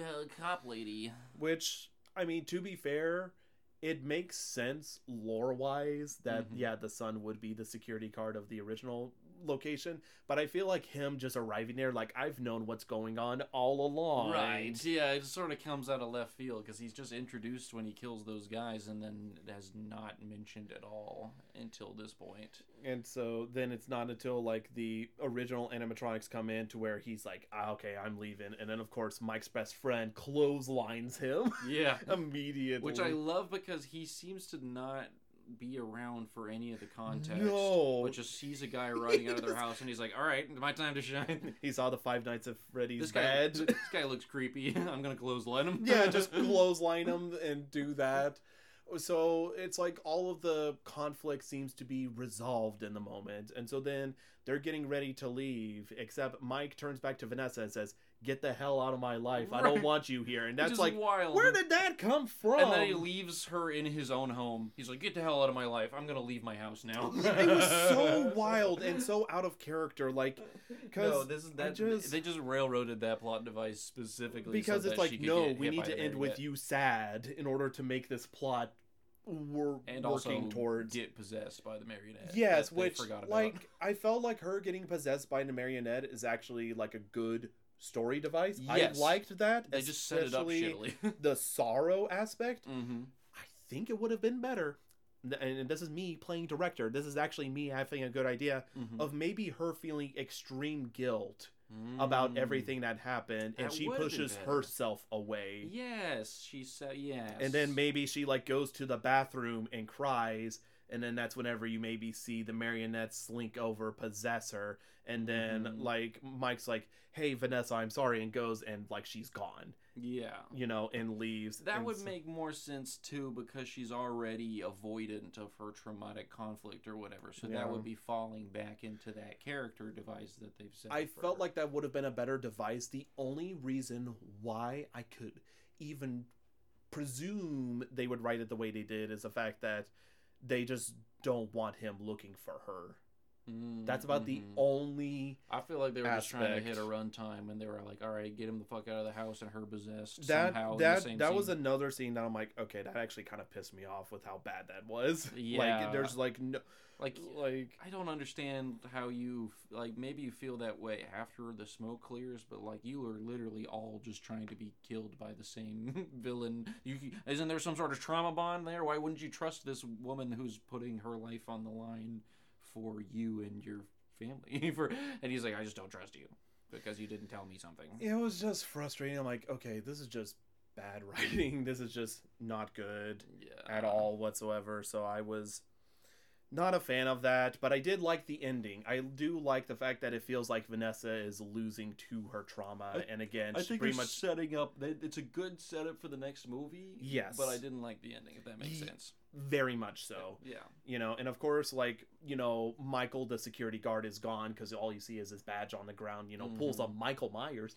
cop lady. Which, I mean, to be fair, it makes sense lore-wise that, the son would be the security guard of the original location, but I feel like him just arriving there, like, I've known what's going on all along. Right, yeah, it sort of comes out of left field, because he's just introduced when he kills those guys, and then has not mentioned at all until this point. And so then it's not until, like, the original animatronics come in to where he's like, okay, I'm leaving, and then of course Mike's best friend clotheslines him immediately, which I love, because he seems to not be around for any of the context. No. But just sees a guy riding out of their house, and he's like, alright, my time to shine. He saw the Five Nights at Freddy's badge. This guy looks creepy. I'm gonna clothesline him. Yeah, just clothesline him and do that. So it's like all of the conflict seems to be resolved in the moment. And so then they're getting ready to leave, except Mike turns back to Vanessa and says, get the hell out of my life. I don't want you here. And that's like, wild. Where did that come from? And then he leaves her in his own home. He's like, get the hell out of my life. I'm going to leave my house now. It was so wild and so out of character. Like, because they just railroaded that plot device specifically. Because so it's that like, she could no, get we hit need by to the end with marionette. you sad in order to make this plot and working towards get possessed by the marionette. Yes, which, like, I felt like her getting possessed by the marionette is actually like a good story device. Yes. I liked that. They just set it up shittily. The sorrow aspect. I think it would have been better. And this is me playing director. This is actually me having a good idea of maybe her feeling extreme guilt about everything that happened, and That she would've been pushes better. herself away. Yes, she said yes. And then maybe she like goes to the bathroom and cries, and then that's whenever you maybe see the marionettes slink over, possess her, and then like Mike's like, "Hey Vanessa, I'm sorry," and goes, and like she's gone, yeah. you know, and leaves. That And would so- make more sense too, because she's already avoidant of her traumatic conflict or whatever. So Yeah. that would be falling back into that character device that they've set. I for felt her. like that would have been a better device. The only reason why I could even presume they would write it the way they did is the fact that they just don't want him looking for her. That's about the only I feel like they were just trying to aspect. hit a runtime, and they were like, "All right, get him the fuck out of the house," and her possessed that somehow. in the that same that was scene. another scene that I'm like, okay, that actually kind of pissed me off with how bad that was. Yeah. Like there's like no like. like I don't understand how you like. Maybe you feel that way after the smoke clears, but like you are literally all just trying to be killed by the same villain. Isn't there some sort of trauma bond there? Why wouldn't you trust this woman who's putting her life on the line for you and your family? And he's like, I just don't trust you because you didn't tell me something. it was just frustrating. I'm like, okay, this is just bad writing. This is just not good Yeah. at all whatsoever. So I was not a fan of that, but I did like the ending. I do like the fact that it feels like Vanessa is losing to her trauma, and again, I she's think pretty they're much setting up. It's a good setup for the next movie. Yes. but I didn't like the ending. If that makes sense. very much so. Yeah. You know, and of course, like, you know, Michael, the security guard, is gone because all you see is his badge on the ground, you know, pulls up Michael Myers.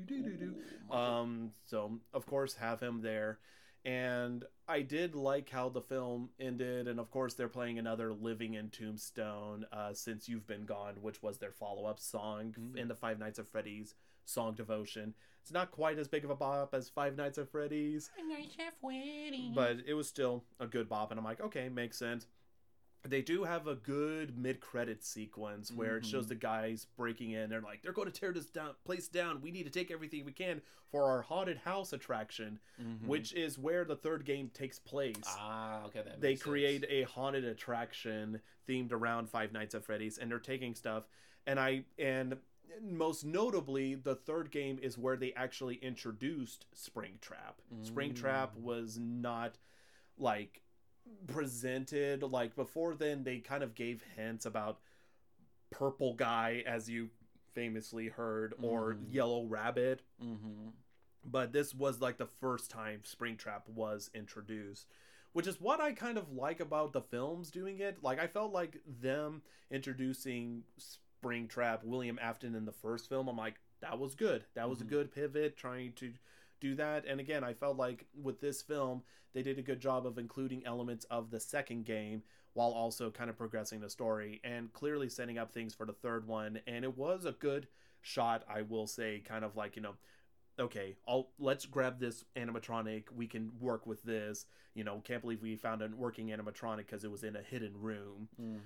So, of course, have him there. And I did like how the film ended. And of course, they're playing another Living in Tombstone, Since You've Been Gone, which was their follow up song in the Five Nights at Freddy's song Devotion. It's not quite as big of a bop as Five Nights at Freddy's, but it was still a good bop, and I'm like, okay, makes sense. They do have a good mid-credit sequence where it shows the guys breaking in. They're like, they're going to tear this place down. We need to take everything we can for our haunted house attraction, which is where the third game takes place. Ah, okay. That They makes create sense. a haunted attraction themed around Five Nights at Freddy's, and they're taking stuff. And most notably, the third game is where they actually introduced Springtrap. Springtrap was not like presented like before. Then they kind of gave hints about Purple Guy, as you famously heard, or Yellow Rabbit, but this was like the first time Springtrap was introduced, which is what I kind of like about the films doing it. Like, I felt like them introducing Springtrap, William Afton, in the first film, I'm like, that was good. That was a good pivot, trying to do that. And again, I felt like with this film, they did a good job of including elements of the second game while also kind of progressing the story and clearly setting up things for the third one. And it was a good shot, I will say, kind of like, you know, okay, let's grab this animatronic. We can work with this. You know, can't believe we found a working animatronic because it was in a hidden room.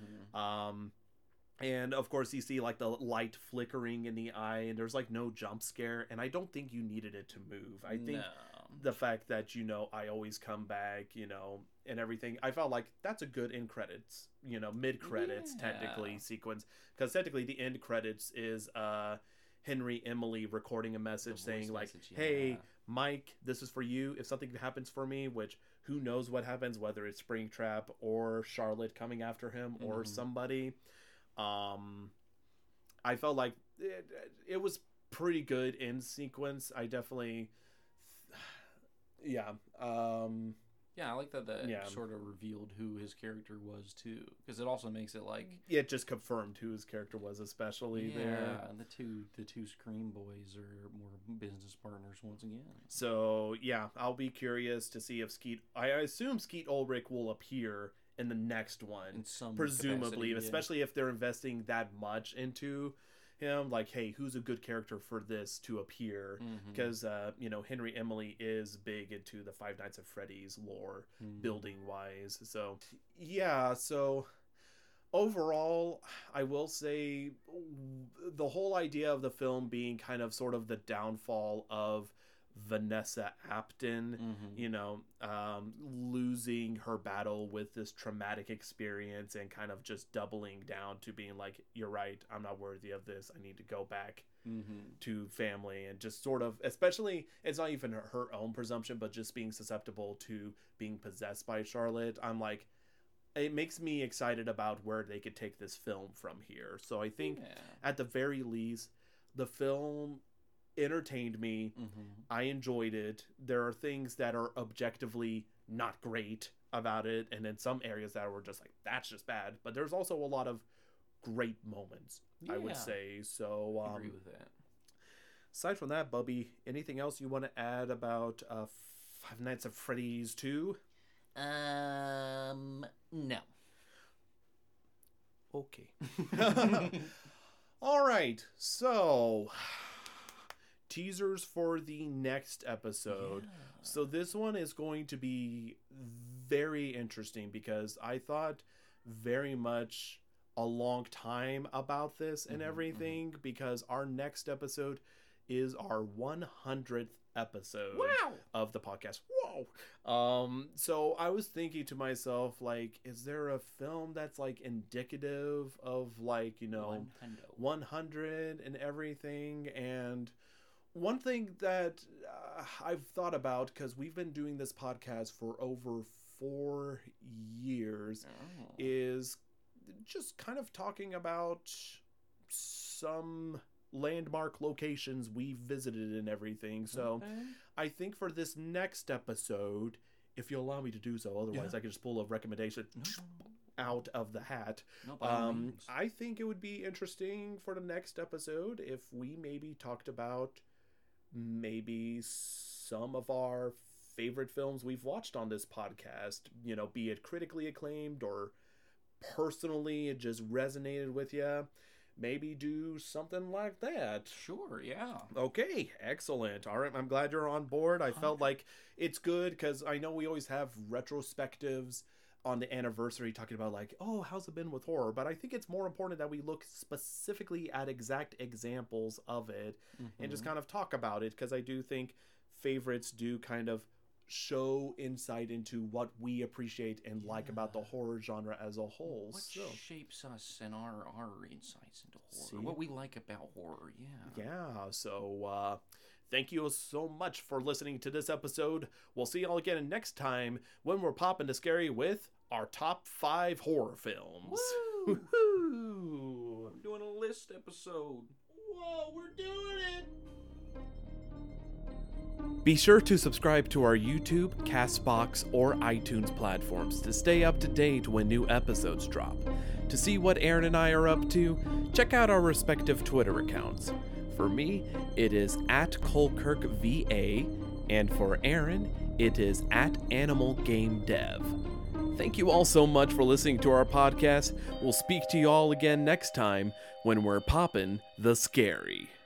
And of course, you see like the light flickering in the eye, and there's like no jump scare. And I don't think you needed it to move. I think the fact that, you know, I always come back, you know, and everything, I felt like that's a good end credits, you know, mid credits technically sequence, because technically the end credits is Henry Emily recording a message saying like, hey, Mike, this is for you if something happens for me, which who knows what happens, whether it's Springtrap or Charlotte coming after him or somebody. I felt like it was pretty good in sequence. I definitely Yeah, I like that sort of revealed who his character was too, because it also makes it like it just confirmed who his character was, especially there. Yeah, the two Scream boys are more business partners once again. So yeah, I'll be curious to see if Skeet. I assume Skeet Ulrich will appear in the next one, In some presumably, capacity, yeah. especially if they're investing that much into him. Like, hey, who's a good character for this to appear? Because you know, Henry Emily is big into the Five Nights at Freddy's lore, building wise. So yeah, so overall, I will say the whole idea of the film being kind of sort of the downfall of Vanessa Apton, you know, losing her battle with this traumatic experience and kind of just doubling down to being like, you're right, I'm not worthy of this. I need to go back to family, and just sort of, especially, it's not even her own presumption, but just being susceptible to being possessed by Charlotte. I'm like, it makes me excited about where they could take this film from here. So I think at the very least, the film entertained me. I enjoyed it. There are things that are objectively not great about it, and in some areas that were just like, that's just bad, but there's also a lot of great moments, I would say. So I agree with that. Aside from that, Bubby, anything else you want to add about Five Nights at Freddy's 2? No. Okay. All right, so teasers for the next episode. So this one is going to be very interesting, because I thought very much a long time about this and everything, because our next episode is our 100th episode of the podcast. So I was thinking to myself, like, is there a film that's like indicative of, like, you know, 100 and everything? And one thing that I've thought about, because we've been doing this podcast for over 4 years, is just kind of talking about some landmark locations we've visited and everything. So I think for this next episode, if you allow me to do so, otherwise I can just pull a recommendation out of the hat. I think it would be interesting for the next episode if we maybe talked about maybe some of our favorite films we've watched on this podcast, you know, be it critically acclaimed or personally it just resonated with you. Maybe do something like that. Sure, yeah. Okay, excellent. All right, I'm glad you're on board. I felt like it's good, because I know we always have retrospectives on the anniversary talking about, like, oh, how's it been with horror? But I think it's more important that we look specifically at exact examples of it and just kind of talk about it, because I do think favorites do kind of show insight into what we appreciate and like about the horror genre as a whole. What shapes us and our insights into horror, what we like about horror. So thank you so much for listening to this episode. We'll see y'all again next time when we're popping to scary with our top 5 horror films. Woo! I'm doing a list episode. Whoa, we're doing it. Be sure to subscribe to our YouTube, Castbox, or iTunes platforms to stay up to date when new episodes drop. To see what Aaron and I are up to, check out our respective Twitter accounts. For me, it is @ColkirkVA, and for Aaron, it is @AnimalGameDev. Thank you all so much for listening to our podcast. We'll speak to you all again next time when we're poppin' the scary.